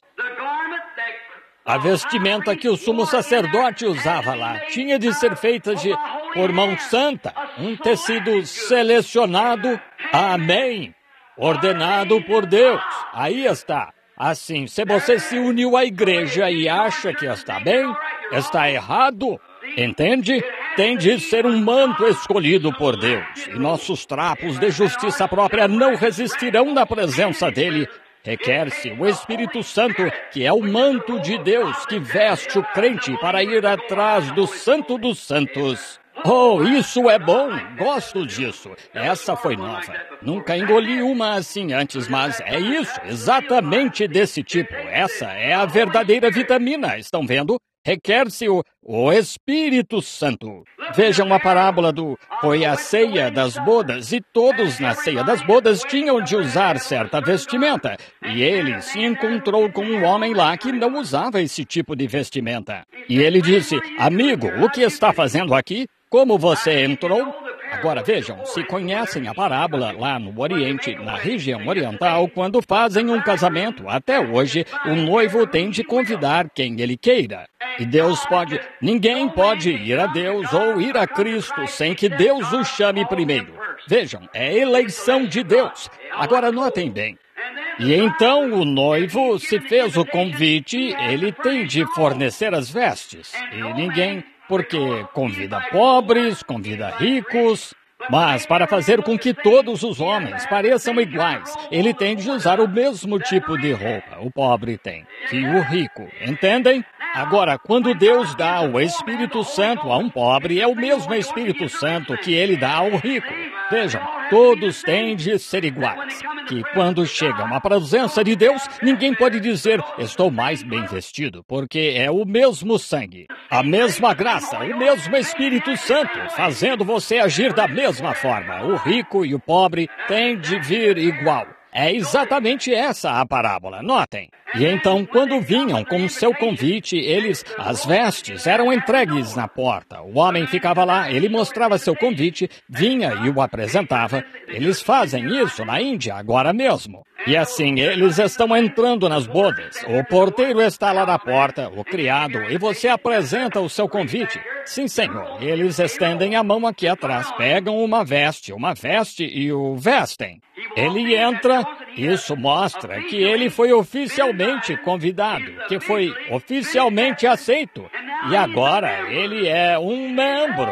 A vestimenta que o sumo sacerdote usava lá tinha de ser feita por mão santa, um tecido selecionado, amém, ordenado por Deus. Aí está. Assim, se você se uniu à igreja e acha que está bem, está errado. Entende? Tem de ser um manto escolhido por Deus. E nossos trapos de justiça própria não resistirão na presença dele. Requer-se o Espírito Santo, que é o manto de Deus que veste o crente para ir atrás do Santo dos Santos. Oh, isso é bom! Gosto disso. Essa foi nova. Nunca engoli uma assim antes, mas é isso, exatamente desse tipo. Essa é a verdadeira vitamina, estão vendo? Requer-se o Espírito Santo. Vejam a parábola foi a ceia das bodas, e todos na ceia das bodas tinham de usar certa vestimenta. E ele se encontrou com um homem lá que não usava esse tipo de vestimenta. E ele disse, amigo, o que está fazendo aqui? Como você entrou? Agora vejam, se conhecem a parábola lá no Oriente, na região oriental, quando fazem um casamento, até hoje, o noivo tem de convidar quem ele queira. E ninguém pode ir a Deus ou ir a Cristo sem que Deus o chame primeiro. Vejam, é eleição de Deus. Agora notem bem. E então o noivo, se fez o convite, ele tem de fornecer as vestes. E ninguém... Porque convida pobres, convida ricos, mas para fazer com que todos os homens pareçam iguais, ele tem de usar o mesmo tipo de roupa, o pobre tem, que o rico, entendem? Agora, quando Deus dá o Espírito Santo a um pobre, é o mesmo Espírito Santo que ele dá ao rico. Vejam, todos têm de ser iguais, que quando chegam à presença de Deus, ninguém pode dizer, estou mais bem vestido, porque é o mesmo sangue, a mesma graça, o mesmo Espírito Santo, fazendo você agir da mesma forma. O rico e o pobre têm de vir igual. É exatamente essa a parábola, notem. E então, quando vinham com seu convite, as vestes eram entregues na porta. O homem ficava lá, ele mostrava seu convite, vinha e o apresentava. Eles fazem isso na Índia agora mesmo. E assim, eles estão entrando nas bodas. O porteiro está lá na porta, o criado, e você apresenta o seu convite. Sim, senhor. Eles estendem a mão aqui atrás, pegam uma veste e o vestem. Ele entra, isso mostra que ele foi oficialmente convidado, que foi oficialmente aceito. E agora ele é um membro.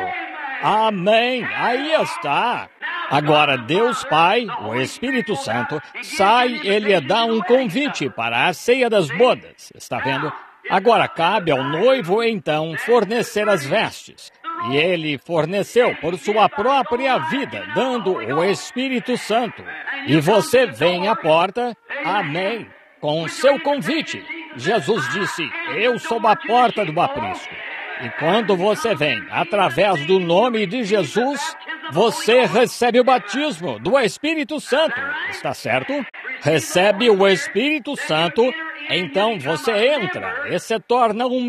Amém. Aí está. Agora Deus Pai, o Espírito Santo, sai, ele dá um convite para a ceia das bodas. Está vendo? Agora cabe ao noivo, então, fornecer as vestes. E ele forneceu por sua própria vida, dando o Espírito Santo. E você vem à porta, amém, com o seu convite. Jesus disse, eu sou a porta do aprisco. E quando você vem, através do nome de Jesus, você recebe o batismo do Espírito Santo. Está certo? Recebe o Espírito Santo, então você entra e se torna um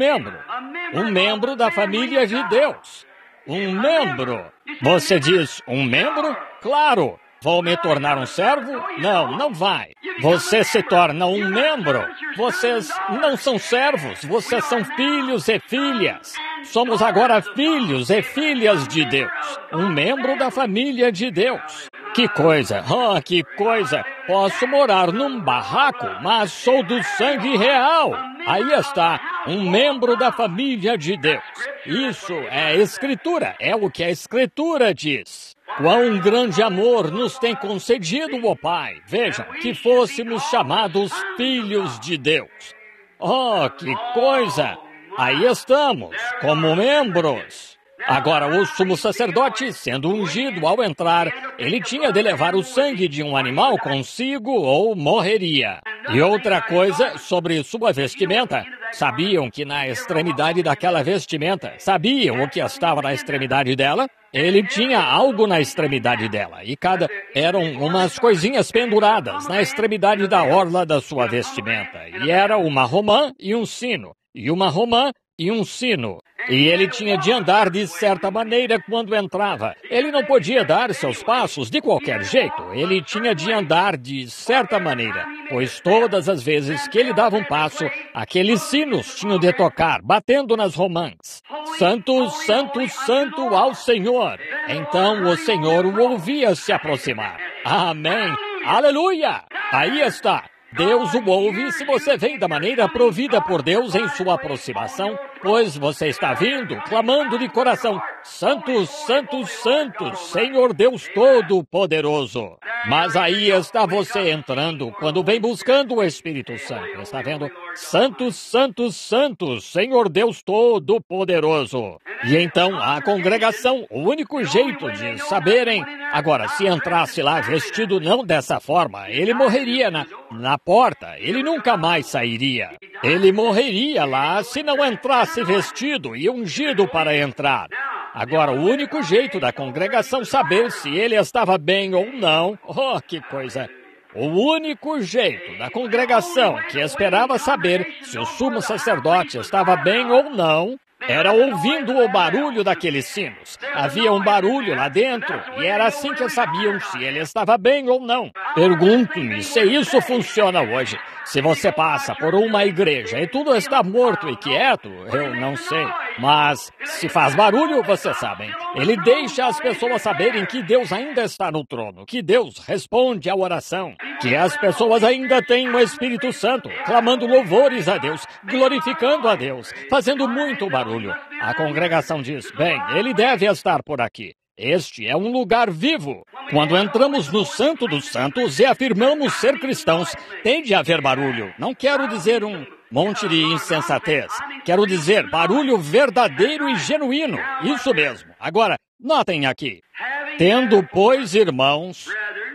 membro da família de Deus. Um membro. Você diz, um membro? Claro. Vou me tornar um servo? Não, não vai. Você se torna um membro. Vocês não são servos, vocês são filhos e filhas. Somos agora filhos e filhas de Deus. Um membro da família de Deus. Que coisa, que coisa. Posso morar num barraco, mas sou do sangue real. Aí está, um membro da família de Deus. Isso é Escritura, é o que a Escritura diz. Quão grande amor nos tem concedido o Pai. Vejam, que fôssemos chamados filhos de Deus. Oh, que coisa! Aí estamos, como membros. Agora, o sumo sacerdote, sendo ungido ao entrar, ele tinha de levar o sangue de um animal consigo ou morreria. E outra coisa, sobre sua vestimenta, sabiam que na extremidade daquela vestimenta, sabiam o que estava na extremidade dela? Ele tinha algo na extremidade dela, e eram umas coisinhas penduradas na extremidade da orla da sua vestimenta, e era uma romã e um sino. E uma romã e um sino. E ele tinha de andar de certa maneira quando entrava. Ele não podia dar seus passos de qualquer jeito. Ele tinha de andar de certa maneira, pois todas as vezes que ele dava um passo, aqueles sinos tinham de tocar, batendo nas romãs. Santo, santo, santo ao Senhor. Então o Senhor o ouvia se aproximar. Amém. Aleluia! Aí está. Deus o ouve se você vem da maneira provida por Deus em sua aproximação, pois você está vindo, clamando de coração, Santo, Santo, Santo, Senhor Deus Todo-Poderoso. Mas aí está você entrando quando vem buscando o Espírito Santo. Está vendo? Santo, Santo, Santo, Senhor Deus Todo-Poderoso. E então a congregação, o único jeito de saberem... Agora, se entrasse lá vestido não dessa forma, ele morreria na porta, ele nunca mais sairia. Ele morreria lá se não entrasse vestido e ungido para entrar. Agora, o único jeito da congregação saber se ele estava bem ou não, oh, que coisa! O único jeito da congregação que esperava saber se o sumo sacerdote estava bem ou não, era ouvindo o barulho daqueles sinos. Havia um barulho lá dentro e era assim que sabiam se ele estava bem ou não. Pergunto-me se isso funciona hoje. Se você passa por uma igreja e tudo está morto e quieto, eu não sei. Mas se faz barulho, vocês sabem. Ele deixa as pessoas saberem que Deus ainda está no trono, que Deus responde à oração, que as pessoas ainda têm o Espírito Santo, clamando louvores a Deus, glorificando a Deus, fazendo muito barulho. A congregação diz, bem, ele deve estar por aqui. Este é um lugar vivo. Quando entramos no Santo dos Santos e afirmamos ser cristãos, tem de haver barulho. Não quero dizer um monte de insensatez. Quero dizer barulho verdadeiro e genuíno. Isso mesmo. Agora, notem aqui. Tendo, pois, irmãos,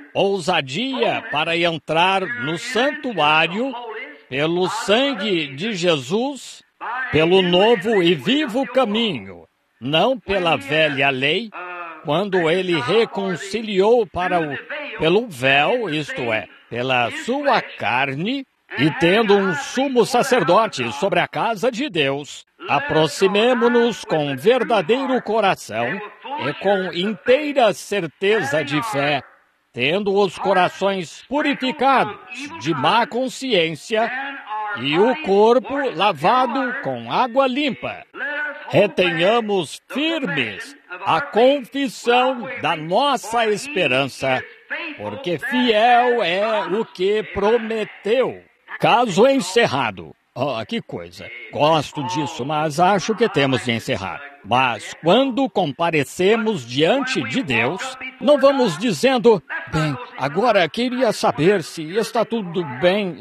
ousadia para entrar no santuário pelo sangue de Jesus, pelo novo e vivo caminho, não pela velha lei, quando ele reconciliou pelo véu, isto é, pela sua carne, e tendo um sumo sacerdote sobre a casa de Deus, aproximemo-nos com verdadeiro coração e com inteira certeza de fé, tendo os corações purificados de má consciência e o corpo lavado com água limpa. Retenhamos firmes a confissão da nossa esperança, porque fiel é o que prometeu. Caso encerrado. Oh, que coisa. Gosto disso, mas acho que temos de encerrar. Mas quando comparecemos diante de Deus, não vamos dizendo, bem, agora queria saber se está tudo bem,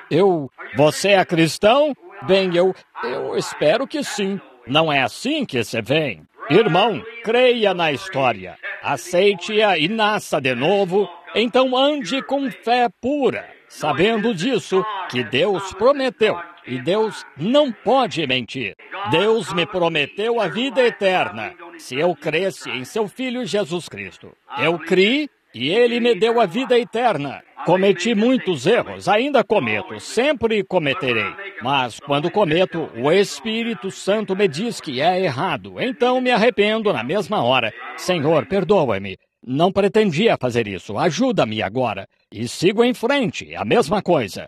você é cristão? Bem, eu espero que sim. Não é assim que se vem. Irmão, creia na história, aceite-a e nasça de novo, então ande com fé pura, sabendo disso, que Deus prometeu, e Deus não pode mentir. Deus me prometeu a vida eterna, se eu cresce em seu Filho Jesus Cristo. Eu criei e Ele me deu a vida eterna. Cometi muitos erros, ainda cometo, sempre cometerei. Mas quando cometo, o Espírito Santo me diz que é errado. Então me arrependo na mesma hora. Senhor, perdoa-me. Não pretendia fazer isso. Ajuda-me agora. E sigo em frente, a mesma coisa.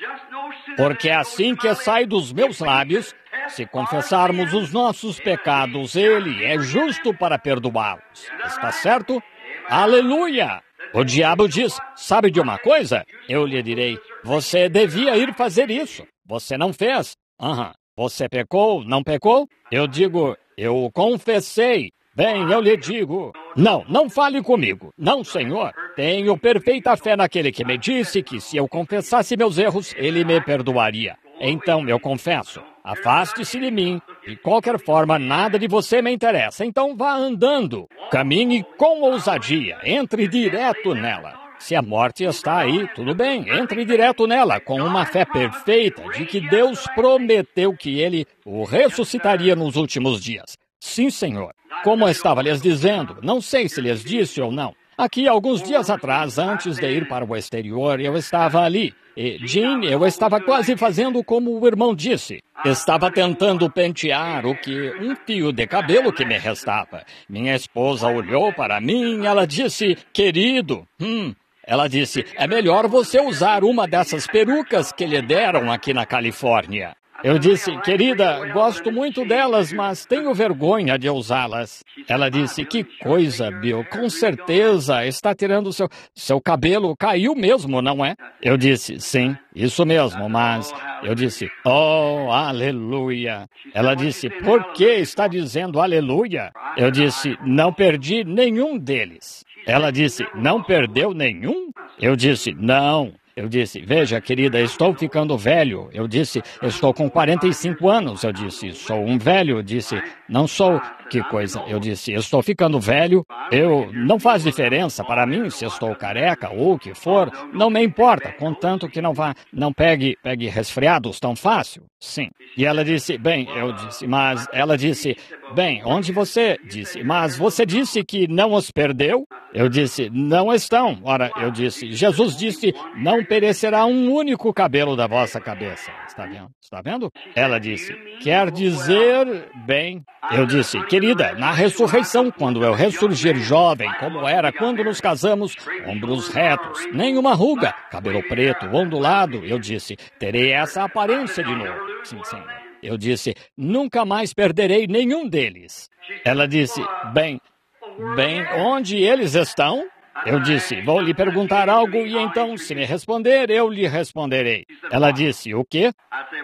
Porque assim que sai dos meus lábios, se confessarmos os nossos pecados, Ele é justo para perdoá-los. Está certo? Aleluia! O diabo diz, sabe de uma coisa? Eu lhe direi, você devia ir fazer isso. Você não fez. Você pecou, não pecou? Eu digo, eu confessei. Bem, eu lhe digo, não fale comigo. Não, Senhor. Tenho perfeita fé naquele que me disse que se eu confessasse meus erros, Ele me perdoaria. Então eu confesso. Afaste-se de mim. De qualquer forma, nada de você me interessa. Então vá andando. Caminhe com ousadia. Entre direto nela. Se a morte está aí, tudo bem. Entre direto nela, com uma fé perfeita de que Deus prometeu que Ele o ressuscitaria nos últimos dias. Sim, Senhor. Como eu estava lhes dizendo, não sei se lhes disse ou não, Aqui, alguns dias atrás, antes de ir para o exterior, eu estava ali. E, Jean, eu estava quase fazendo como o irmão disse. Estava tentando pentear um fio de cabelo que me restava. Minha esposa olhou para mim e ela disse, querido, ela disse, é melhor você usar uma dessas perucas que lhe deram aqui na Califórnia. Eu disse, querida, gosto muito delas, mas tenho vergonha de usá-las. Ela disse, que coisa, Bill, com certeza está tirando seu cabelo, caiu mesmo, não é? Eu disse, sim, isso mesmo, mas... Eu disse, oh, aleluia. Ela disse, por que está dizendo aleluia? Eu disse, não perdi nenhum deles. Ela disse, não perdeu nenhum? Eu disse, não. Eu disse, veja, querida, estou ficando velho. Eu disse, estou com 45 anos. Eu disse, sou um velho. Eu disse, não sou. Que coisa. Eu disse, estou ficando velho. Não faz diferença para mim se estou careca ou o que for. Não me importa, contanto que não pegue resfriados tão fácil. Sim. E ela disse, bem, eu disse, mas ela disse, bem, onde você disse? Mas você disse que não os perdeu? Eu disse, não estão. Ora, eu disse, Jesus disse, não perecerá um único cabelo da vossa cabeça. Está vendo? Está vendo? Ela disse, quer dizer, bem, eu disse, querida, na ressurreição, quando eu ressurgir jovem, como era quando nos casamos, ombros retos, nenhuma ruga, cabelo preto, ondulado, eu disse, terei essa aparência de novo. Sim, Senhor. Eu disse, nunca mais perderei nenhum deles. Ela disse, bem, onde eles estão? Eu disse, vou lhe perguntar algo e então, se me responder, eu lhe responderei. Ela disse, o quê?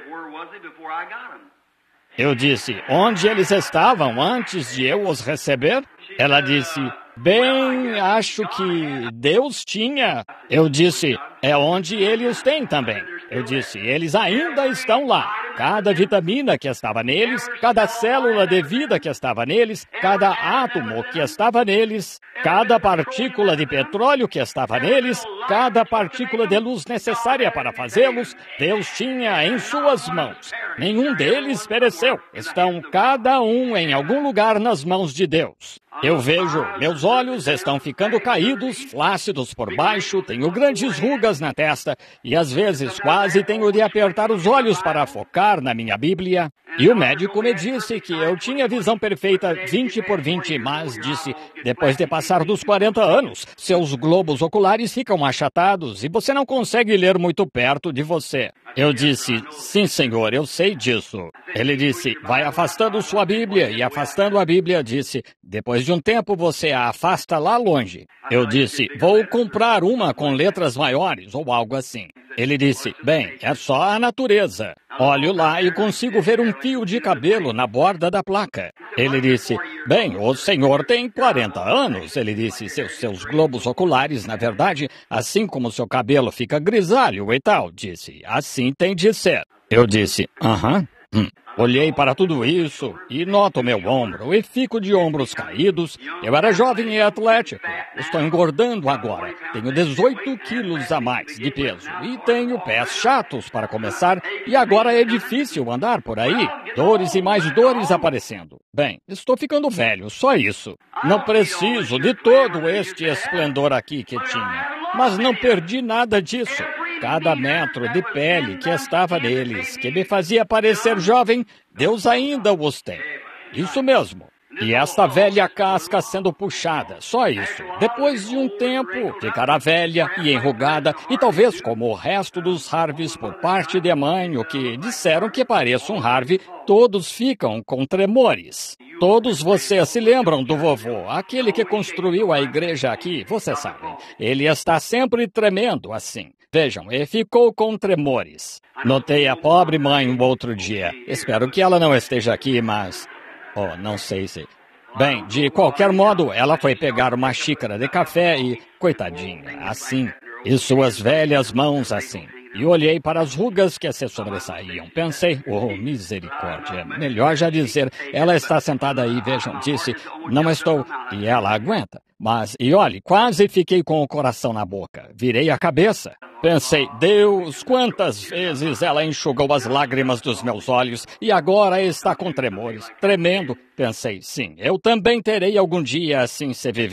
Eu disse, onde eles estavam antes de eu os receber? Ela disse, bem, acho que Deus tinha. Eu disse, é onde ele os tem também. Eu disse, eles ainda estão lá. Cada vitamina que estava neles, cada célula de vida que estava neles, cada átomo que estava neles, cada partícula de petróleo que estava neles, cada partícula de luz necessária para fazê-los, Deus tinha em suas mãos. Nenhum deles pereceu. Estão cada um em algum lugar nas mãos de Deus. Eu vejo, meus olhos estão ficando caídos, flácidos por baixo, tenho grandes rugas na testa e às vezes quase tenho de apertar os olhos para focar na minha Bíblia. E o médico me disse que eu tinha visão perfeita 20 por 20, mas disse, depois de passar dos 40 anos, seus globos oculares ficam achatados e você não consegue ler muito perto de você. Eu disse, sim, senhor, eu sei disso. Ele disse, vai afastando sua Bíblia, e afastando a Bíblia, disse, depois de um tempo você a afasta lá longe. Eu disse, vou comprar uma com letras maiores, ou algo assim. Ele disse, bem, é só a natureza. Olho lá e consigo ver um fio de cabelo na borda da placa. Ele disse, bem, o senhor tem 40 anos. Ele disse, seus globos oculares, na verdade, assim como seu cabelo fica grisalho e tal, disse, assim tem de ser. Eu disse, aham. Olhei para tudo isso e noto meu ombro e fico de ombros caídos. Eu era jovem e atlético. Estou engordando agora. Tenho 18 quilos a mais de peso e tenho pés chatos para começar e agora é difícil andar por aí. Dores e mais dores aparecendo. Bem, estou ficando velho, só isso. Não preciso de todo este esplendor aqui que tinha, mas não perdi nada disso. Cada metro de pele que estava neles, que me fazia parecer jovem, Deus ainda os tem. Isso mesmo. E esta velha casca sendo puxada, só isso. Depois de um tempo, ficará velha e enrugada, e talvez como o resto dos Harveys por parte de mãe, o que disseram que pareça um Harvey, todos ficam com tremores. Todos vocês se lembram do vovô, aquele que construiu a igreja aqui, vocês sabem. Ele está sempre tremendo assim. Vejam, ele ficou com tremores. Notei a pobre mãe um outro dia. Espero que ela não esteja aqui, mas... Oh, não sei se... Bem, de qualquer modo, ela foi pegar uma xícara de café e... Coitadinha, assim. E suas velhas mãos assim. E olhei para as rugas que se sobressaíam. Pensei, oh, misericórdia, melhor já dizer, ela está sentada aí, vejam, disse, não estou, e ela aguenta. Mas, e olhe, quase fiquei com o coração na boca. Virei a cabeça. Pensei, Deus, quantas vezes ela enxugou as lágrimas dos meus olhos e agora está com tremores, tremendo. Pensei, sim, eu também terei algum dia assim se viver.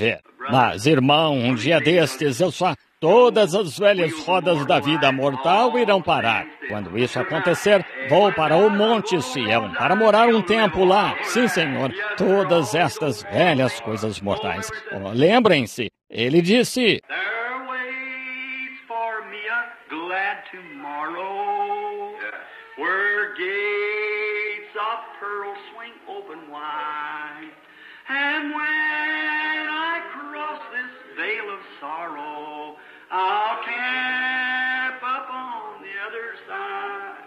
Mas, irmão, um dia destes todas as velhas rodas da vida mortal irão parar. Quando isso acontecer, vou para o Monte Sião, para morar um tempo lá. Sim, Senhor, todas estas velhas coisas mortais. Oh, lembrem-se, ele disse... There waits for me a glad tomorrow, where gates of pearl swing open wide. And when I cross this veil of sorrow, I'll camp up on the other side.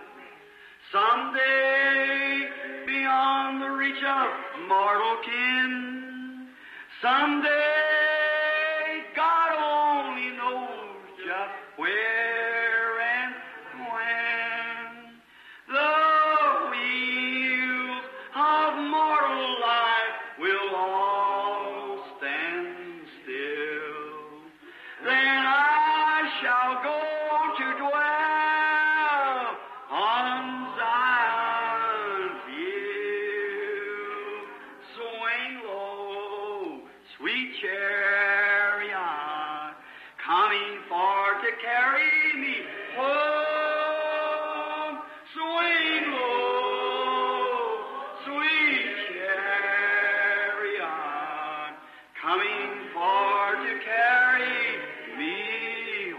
Someday, beyond the reach of mortal kin, someday, God only knows just where and when. The wheels of mortal life will all stand still. Then I shall go to dwell on Zion's hill. Swing low, sweet chariot, coming for to carry me home. Swing low, sweet chariot, coming for to carry me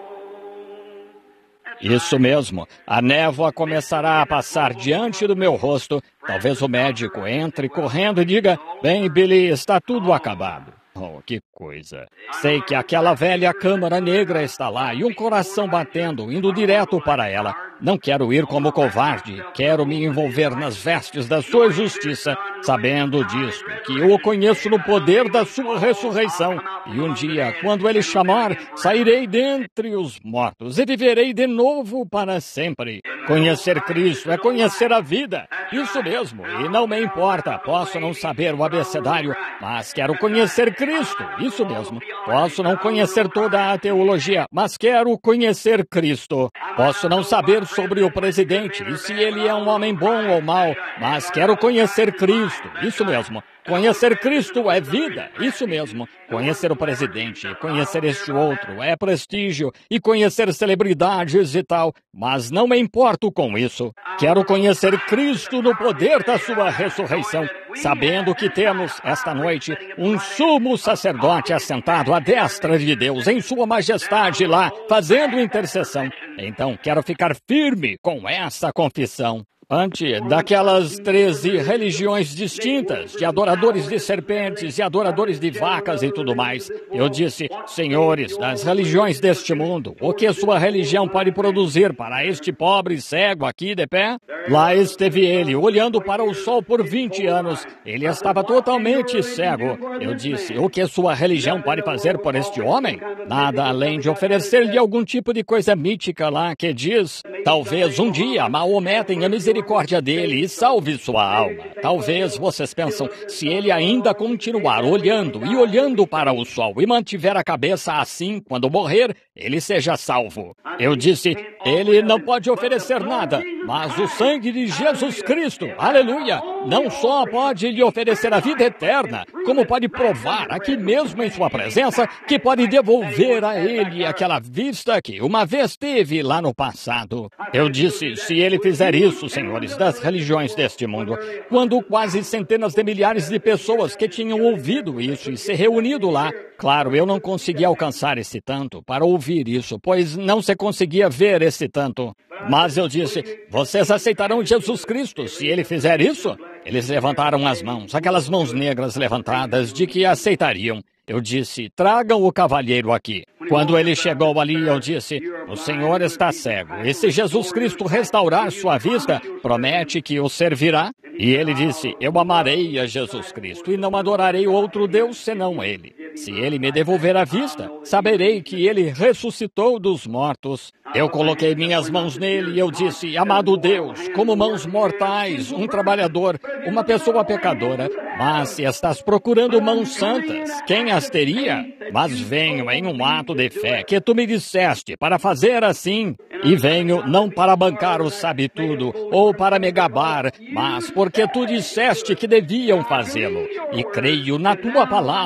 home. Isso mesmo, a névoa começará a passar diante do meu rosto. Talvez o médico entre correndo e diga, bem, Billy, está tudo acabado. Oh, que coisa. Sei que aquela velha câmara negra está lá e um coração batendo, indo direto para ela. Não quero ir como covarde, quero me envolver nas vestes da sua justiça, sabendo disto, que eu o conheço no poder da sua ressurreição. E um dia, quando ele chamar, sairei dentre os mortos e viverei de novo para sempre. Conhecer Cristo é conhecer a vida. Isso mesmo, e não me importa, posso não saber o abecedário, mas quero conhecer Cristo. Isso mesmo, posso não conhecer toda a teologia, mas quero conhecer Cristo. Posso não saber sobre o presidente e se ele é um homem bom ou mau, mas quero conhecer Cristo. Isso mesmo. Conhecer Cristo é vida, isso mesmo. Conhecer o presidente, conhecer este outro é prestígio e conhecer celebridades e tal, mas não me importo com isso. Quero conhecer Cristo no poder da sua ressurreição, sabendo que temos, esta noite, um sumo sacerdote assentado à destra de Deus, em sua majestade lá, fazendo intercessão. Então, quero ficar firme com essa confissão. Ante daquelas 13 religiões distintas, de adoradores de serpentes e adoradores de vacas e tudo mais, eu disse, senhores das religiões deste mundo, o que sua religião pode produzir para este pobre cego aqui de pé? Lá esteve ele, olhando para o sol por 20 anos. Ele estava totalmente cego. Eu disse, o que sua religião pode fazer por este homem? Nada além de oferecer-lhe algum tipo de coisa mítica lá que diz, talvez um dia Maomé tenha misericórdia dele e salve sua alma. Talvez vocês pensam, se ele ainda continuar olhando e olhando para o sol e mantiver a cabeça assim quando morrer, ele seja salvo. Eu disse, ele não pode oferecer nada, mas o sangue de Jesus Cristo, aleluia, não só pode lhe oferecer a vida eterna, como pode provar aqui mesmo em sua presença que pode devolver a ele aquela vista que uma vez teve lá no passado. Eu disse, se ele fizer isso, senhores das religiões deste mundo, quando quase centenas de milhares de pessoas que tinham ouvido isso e se reunido lá, claro, eu não conseguia alcançar esse tanto para ouvir isso, pois não se conseguia ver esse tanto. Mas eu disse, vocês aceitarão Jesus Cristo se ele fizer isso? Eles levantaram as mãos, aquelas mãos negras levantadas de que aceitariam. Eu disse, tragam o cavalheiro aqui. Quando ele chegou ali, eu disse, o Senhor está cego. E se Jesus Cristo restaurar sua vista, promete que o servirá? E ele disse, eu amarei a Jesus Cristo e não adorarei outro Deus senão ele. Se ele me devolver a vista, saberei que ele ressuscitou dos mortos. Eu coloquei minhas mãos nele e eu disse, amado Deus, como mãos mortais, um trabalhador, uma pessoa pecadora, mas se estás procurando mãos santas, quem as teria? Mas venho em um ato de fé que tu me disseste para fazer assim, e venho não para bancar o sabe-tudo ou para me gabar, mas porque tu disseste que deviam fazê-lo, e creio na tua palavra.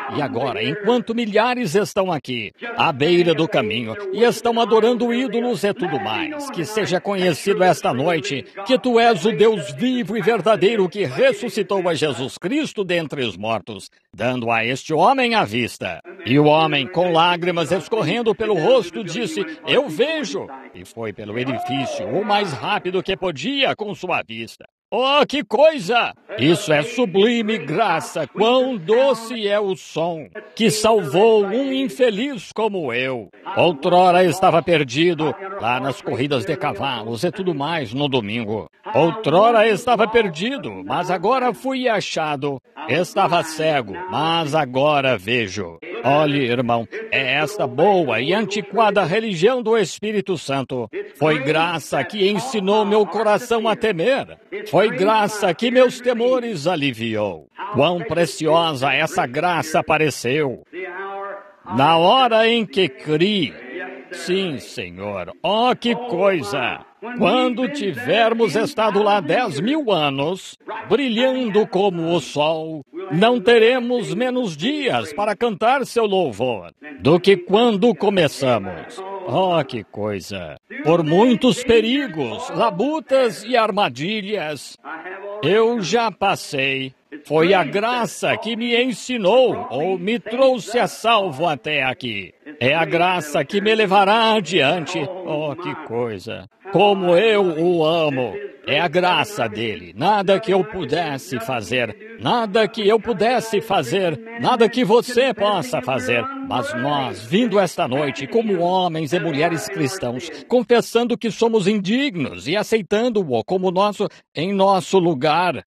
E agora, enquanto milhares estão aqui, à beira do caminho, e estão adorando ídolos e tudo mais, que seja conhecido esta noite que tu és o Deus vivo e verdadeiro que ressuscitou a Jesus Cristo dentre os mortos, dando a este homem a vista. E o homem, com lágrimas escorrendo pelo rosto, disse, eu vejo, e foi pelo edifício o mais rápido que podia com sua vista. Oh, que coisa! Isso é sublime graça, quão doce é o som que salvou um infeliz como eu. Outrora estava perdido lá nas corridas de cavalos e tudo mais no domingo. Outrora estava perdido, mas agora fui achado. Estava cego, mas agora vejo. Olhe, irmão, é esta boa e antiquada religião do Espírito Santo. Foi graça que ensinou meu coração a temer. Foi graça que meus temores aliviou. Quão preciosa essa graça pareceu. Na hora em que criei. Sim, Senhor. Oh, que coisa! Quando tivermos estado lá 10.000 anos, brilhando como o sol, não teremos menos dias para cantar seu louvor do que quando começamos. Oh, que coisa! Por muitos perigos, labutas e armadilhas, eu já passei. Foi a graça que me ensinou ou me trouxe a salvo até aqui. É a graça que me levará adiante. Oh, que coisa! Como eu o amo! É a graça dele. Nada que eu pudesse fazer, nada que eu pudesse fazer, nada que você possa fazer. Mas nós, vindo esta noite como homens e mulheres cristãos, confessando que somos indignos e aceitando-o como em nosso lugar,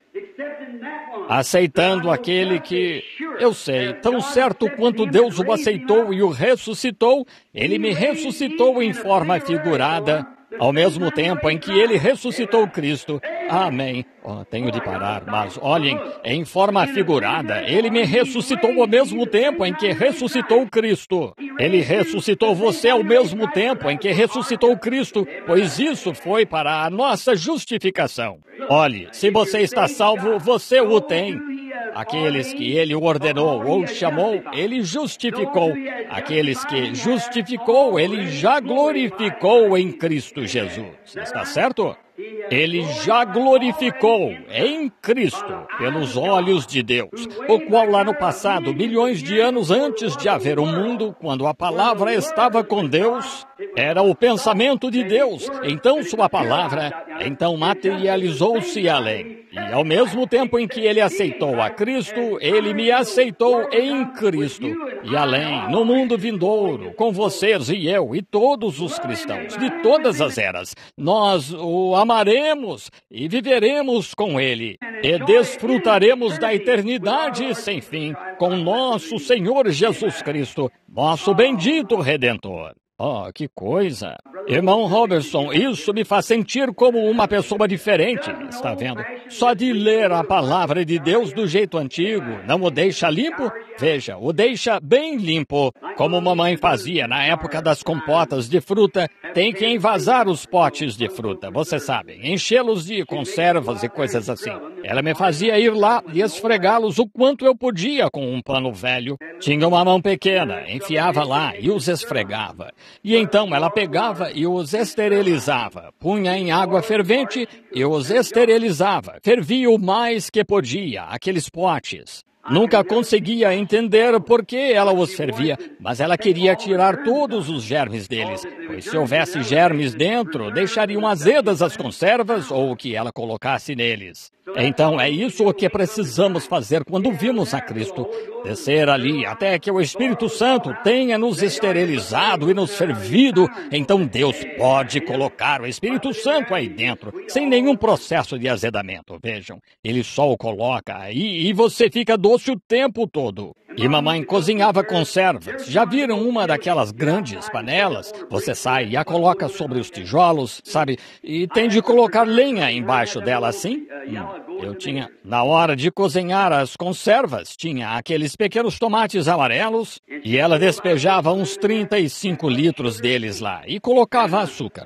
aceitando aquele que, eu sei, tão certo quanto Deus o aceitou e o ressuscitou, ele me ressuscitou em forma figurada, ao mesmo tempo em que ele ressuscitou Cristo. Amém. Oh, tenho de parar, mas olhem, em forma figurada, ele me ressuscitou ao mesmo tempo em que ressuscitou Cristo. Ele ressuscitou você ao mesmo tempo em que ressuscitou Cristo, pois isso foi para a nossa justificação. Olhe, se você está salvo, você o tem. Aqueles que ele ordenou ou chamou, ele justificou. Aqueles que justificou, ele já glorificou em Cristo Jesus. Está certo? Ele já glorificou em Cristo pelos olhos de Deus, o qual lá no passado, milhões de anos antes de haver um mundo, quando a palavra estava com Deus, era o pensamento de Deus. Então sua palavra, materializou-se além. E ao mesmo tempo em que ele aceitou a Cristo, ele me aceitou em Cristo. E além, no mundo vindouro, com vocês e eu e todos os cristãos de todas as eras, nós o amaremos e viveremos com ele. E desfrutaremos da eternidade sem fim com nosso Senhor Jesus Cristo, nosso bendito Redentor. Oh, que coisa! Irmão Robertson, isso me faz sentir como uma pessoa diferente, está vendo? Só de ler a palavra de Deus do jeito antigo, não o deixa limpo? Veja, o deixa bem limpo. Como mamãe fazia na época das compotas de fruta, tem que envasar os potes de fruta, você sabe, enchê-los de conservas e coisas assim. Ela me fazia ir lá e esfregá-los o quanto eu podia com um pano velho. Tinha uma mão pequena, enfiava lá e os esfregava. E então ela pegava e os esterilizava, punha em água fervente e os esterilizava, fervia o mais que podia, aqueles potes. Nunca conseguia entender por que ela os fervia, mas ela queria tirar todos os germes deles, pois se houvesse germes dentro, deixariam azedas as conservas ou o que ela colocasse neles. Então é isso o que precisamos fazer quando vimos a Cristo, descer ali até que o Espírito Santo tenha nos esterilizado e nos fervido. Então Deus pode colocar o Espírito Santo aí dentro, sem nenhum processo de azedamento. Vejam, ele só o coloca aí e você fica doce o tempo todo. E mamãe cozinhava conservas. Já viram uma daquelas grandes panelas? Você sai e a coloca sobre os tijolos, sabe? E tem de colocar lenha embaixo dela assim. Eu tinha, na hora de cozinhar as conservas, tinha aqueles pequenos tomates amarelos e ela despejava uns 35 litros deles lá e colocava açúcar.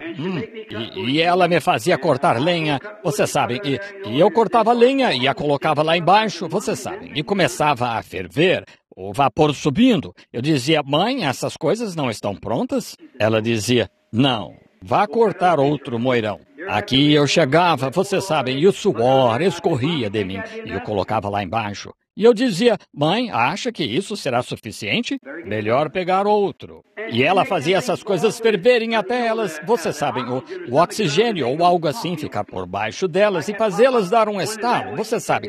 E ela me fazia cortar lenha, você sabe, e eu cortava lenha e a colocava lá embaixo, você sabe, e começava a ferver. o vapor subindo. Eu dizia, mãe, essas coisas não estão prontas? Ela dizia, não, vá cortar outro moirão. Aqui eu chegava, vocês sabem, e o suor escorria de mim, e eu colocava lá embaixo. E eu dizia, mãe, acha que isso será suficiente? Melhor pegar outro. E ela fazia essas coisas ferverem até elas, vocês sabem, o oxigênio ou algo assim ficar por baixo delas e fazê-las dar um estalo, vocês sabem.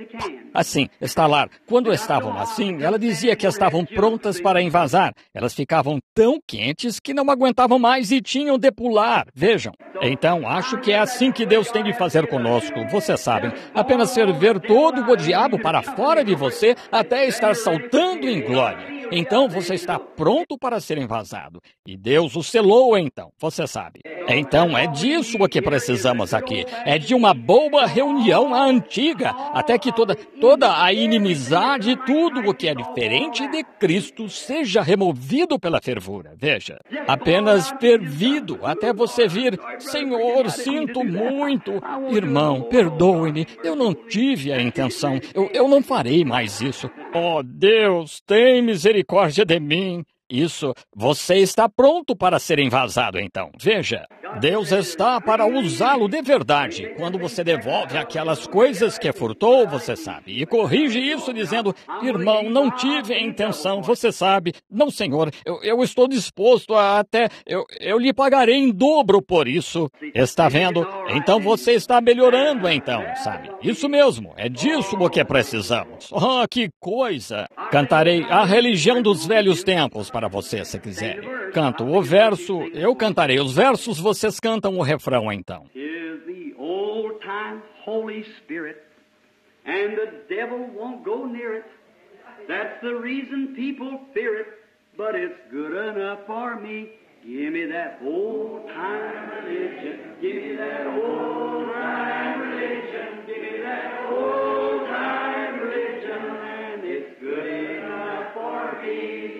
Assim, estalar. Quando estavam assim, ela dizia que estavam prontas para envasar. Elas ficavam tão quentes que não aguentavam mais e tinham de pular, vejam. Então, acho que é assim que Deus tem de fazer conosco, vocês sabem. Apenas ferver todo o diabo para fora de você até estar saltando em glória. Então você está pronto para ser envasado. E Deus o selou então, você sabe. Então é disso o que precisamos aqui. É de uma boa reunião à antiga, até que toda a inimizade e tudo o que é diferente de Cristo seja removido pela fervura. Veja, apenas fervido até você vir, Senhor, sinto muito. Irmão, perdoe-me, eu não tive a intenção, eu não farei mais isso. Oh, Deus, tem misericórdia de mim. Isso, você está pronto para ser envasado, então. Veja, Deus está para usá-lo de verdade. Quando você devolve aquelas coisas que furtou, você sabe, e corrige isso dizendo, irmão, não tive a intenção, você sabe. Não, Senhor, eu estou disposto a até, eu lhe pagarei em dobro por isso. Está vendo? Então você está melhorando, então, sabe? Isso mesmo, é disso o que precisamos. Oh, que coisa! Cantarei a religião dos velhos tempos para você, se quiserem. Canto o verso, eu cantarei os versos, vocês cantam o refrão, então. Is the old time Holy Spirit, and the devil won't go near it. That's the reason people fear it, but it's good enough for me. Give me that old time religion. Give me that old time religion. Give me that old time religion, and it's good enough for me.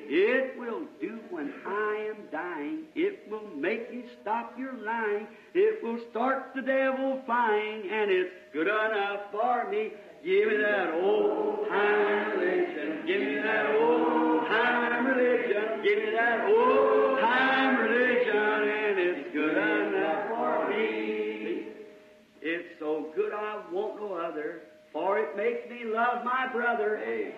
It will do when I am dying. It will make you stop your lying. It will start the devil flying, and it's good enough for me. Give me that old time religion. Give me that old time religion. Give me that old time religion, and it's good enough for me. It's so good I want no other, for it makes me love my brother.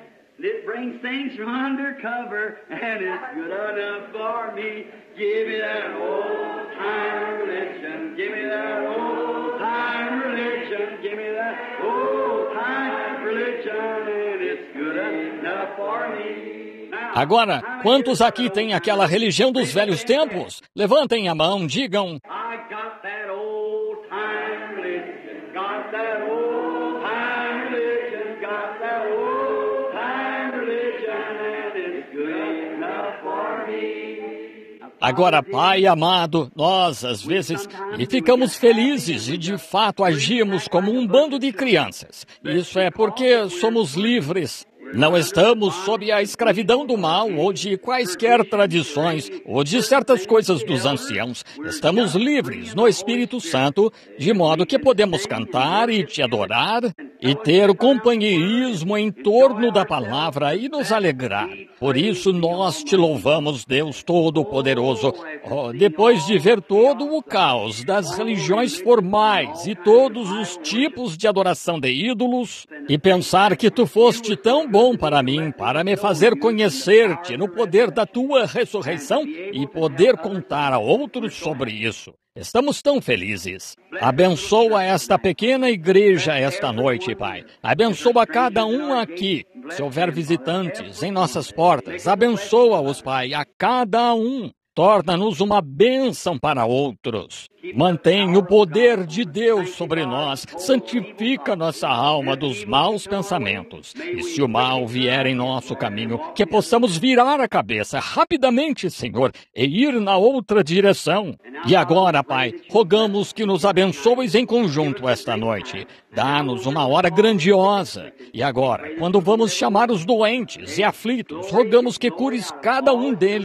It brings things from undercover, and it's good enough for me. Give me that old time religion. Give me that old time religion. Give me that old time religion, and it's good enough for me. Agora, quantos aqui têm aquela religião dos velhos tempos? Levantem a mão, digam. I got that old time religion. Got that old time religion. Got that old time religion, and it's good enough for me. Agora, Pai amado, nós, às vezes, e ficamos felizes e, de fato, agimos como um bando de crianças. Isso é porque somos livres. Não estamos sob a escravidão do mal ou de quaisquer tradições ou de certas coisas dos anciãos. Estamos livres no Espírito Santo, de modo que podemos cantar e te adorar e ter companheirismo em torno da palavra e nos alegrar. Por isso nós te louvamos, Deus Todo-Poderoso. Oh, depois de ver todo o caos das religiões formais e todos os tipos de adoração de ídolos e pensar que tu foste tão bom para mim, para me fazer conhecer-te no poder da tua ressurreição e poder contar a outros sobre isso. Estamos tão felizes. Abençoa esta pequena igreja esta noite, Pai. Abençoa cada um aqui. Se houver visitantes em nossas portas, abençoa-os, Pai, a cada um. Torna-nos uma bênção para outros. Mantém o poder de Deus sobre nós. Santifica nossa alma dos maus pensamentos. E se o mal vier em nosso caminho, que possamos virar a cabeça rapidamente, Senhor, e ir na outra direção. E agora, Pai, rogamos que nos abençoes em conjunto esta noite. Dá-nos uma hora grandiosa. E agora, quando vamos chamar os doentes e aflitos, rogamos que cures cada um deles.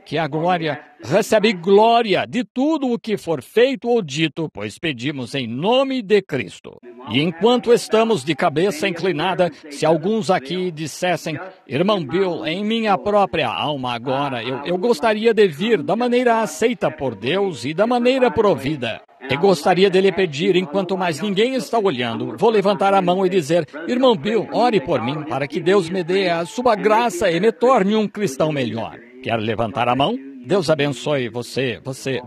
que a glória recebe glória de tudo o que for feito ou dito, pois pedimos em nome de Cristo. E enquanto estamos de cabeça inclinada, se alguns aqui dissessem, irmão Bill, em minha própria alma agora, eu gostaria de vir da maneira aceita por Deus e da maneira provida. Eu gostaria de lhe pedir, enquanto mais ninguém está olhando, vou levantar a mão e dizer, irmão Bill, ore por mim, para que Deus me dê a sua graça e me torne um cristão melhor. Quer levantar a mão? Deus abençoe você.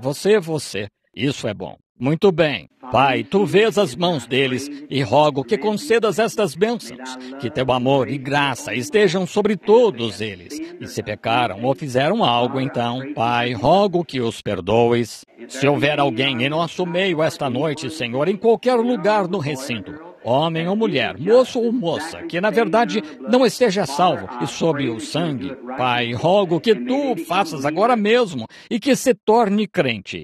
Isso é bom. Muito bem. Pai, tu vês as mãos deles e rogo que concedas estas bênçãos, que teu amor e graça estejam sobre todos eles. E se pecaram ou fizeram algo, então, Pai, rogo que os perdoes. Se houver alguém em nosso meio esta noite, Senhor, em qualquer lugar no recinto, homem ou mulher, moço ou moça, que na verdade não esteja salvo e sob o sangue, Pai, rogo que tu faças agora mesmo e que se torne crente.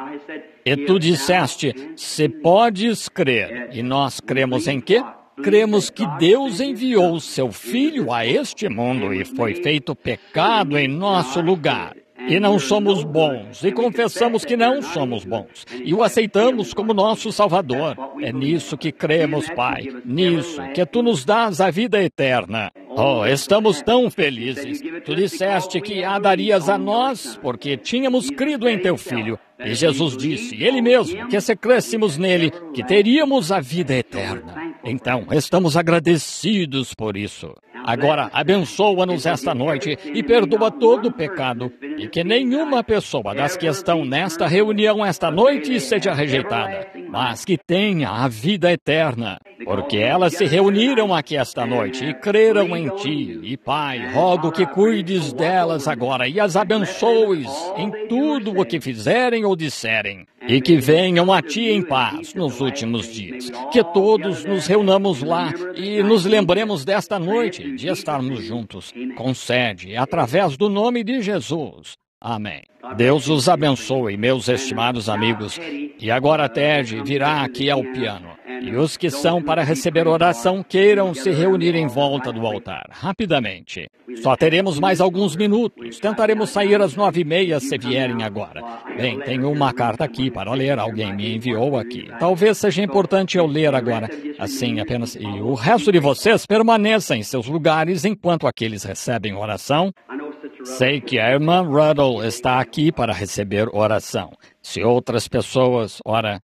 E tu disseste, se podes crer, e nós cremos em quê? Cremos que Deus enviou seu Filho a este mundo e foi feito pecado em nosso lugar. E não somos bons, e confessamos que não somos bons, e o aceitamos como nosso Salvador. É nisso que cremos, Pai, nisso, que Tu nos dás a vida eterna. Oh, estamos tão felizes. Tu disseste que a darias a nós, porque tínhamos crido em Teu Filho. E Jesus disse, Ele mesmo, que se crêssemos nele, que teríamos a vida eterna. Então, estamos agradecidos por isso. Agora, abençoa-nos esta noite e perdoa todo o pecado, e que nenhuma pessoa das que estão nesta reunião esta noite seja rejeitada, mas que tenha a vida eterna, porque elas se reuniram aqui esta noite e creram em Ti. E, Pai, rogo que cuides delas agora e as abençoes em tudo o que fizerem ou disserem, e que venham a Ti em paz nos últimos dias. Que todos nos reunamos lá e nos lembremos desta noite de estarmos juntos. Concede, através do nome de Jesus. Amém. Deus os abençoe, meus estimados amigos. E agora Ted virá aqui ao piano. E os que são para receber oração queiram se reunir em volta do altar, rapidamente. Só teremos mais alguns minutos. Tentaremos sair às 9h30 se vierem agora. Bem, tenho uma carta aqui para ler. Alguém me enviou aqui. Talvez seja importante eu ler agora. Assim, apenas... E o resto de vocês permaneça em seus lugares enquanto aqueles recebem oração. Sei que a irmã Ruddle está aqui para receber oração. Se outras pessoas, ora,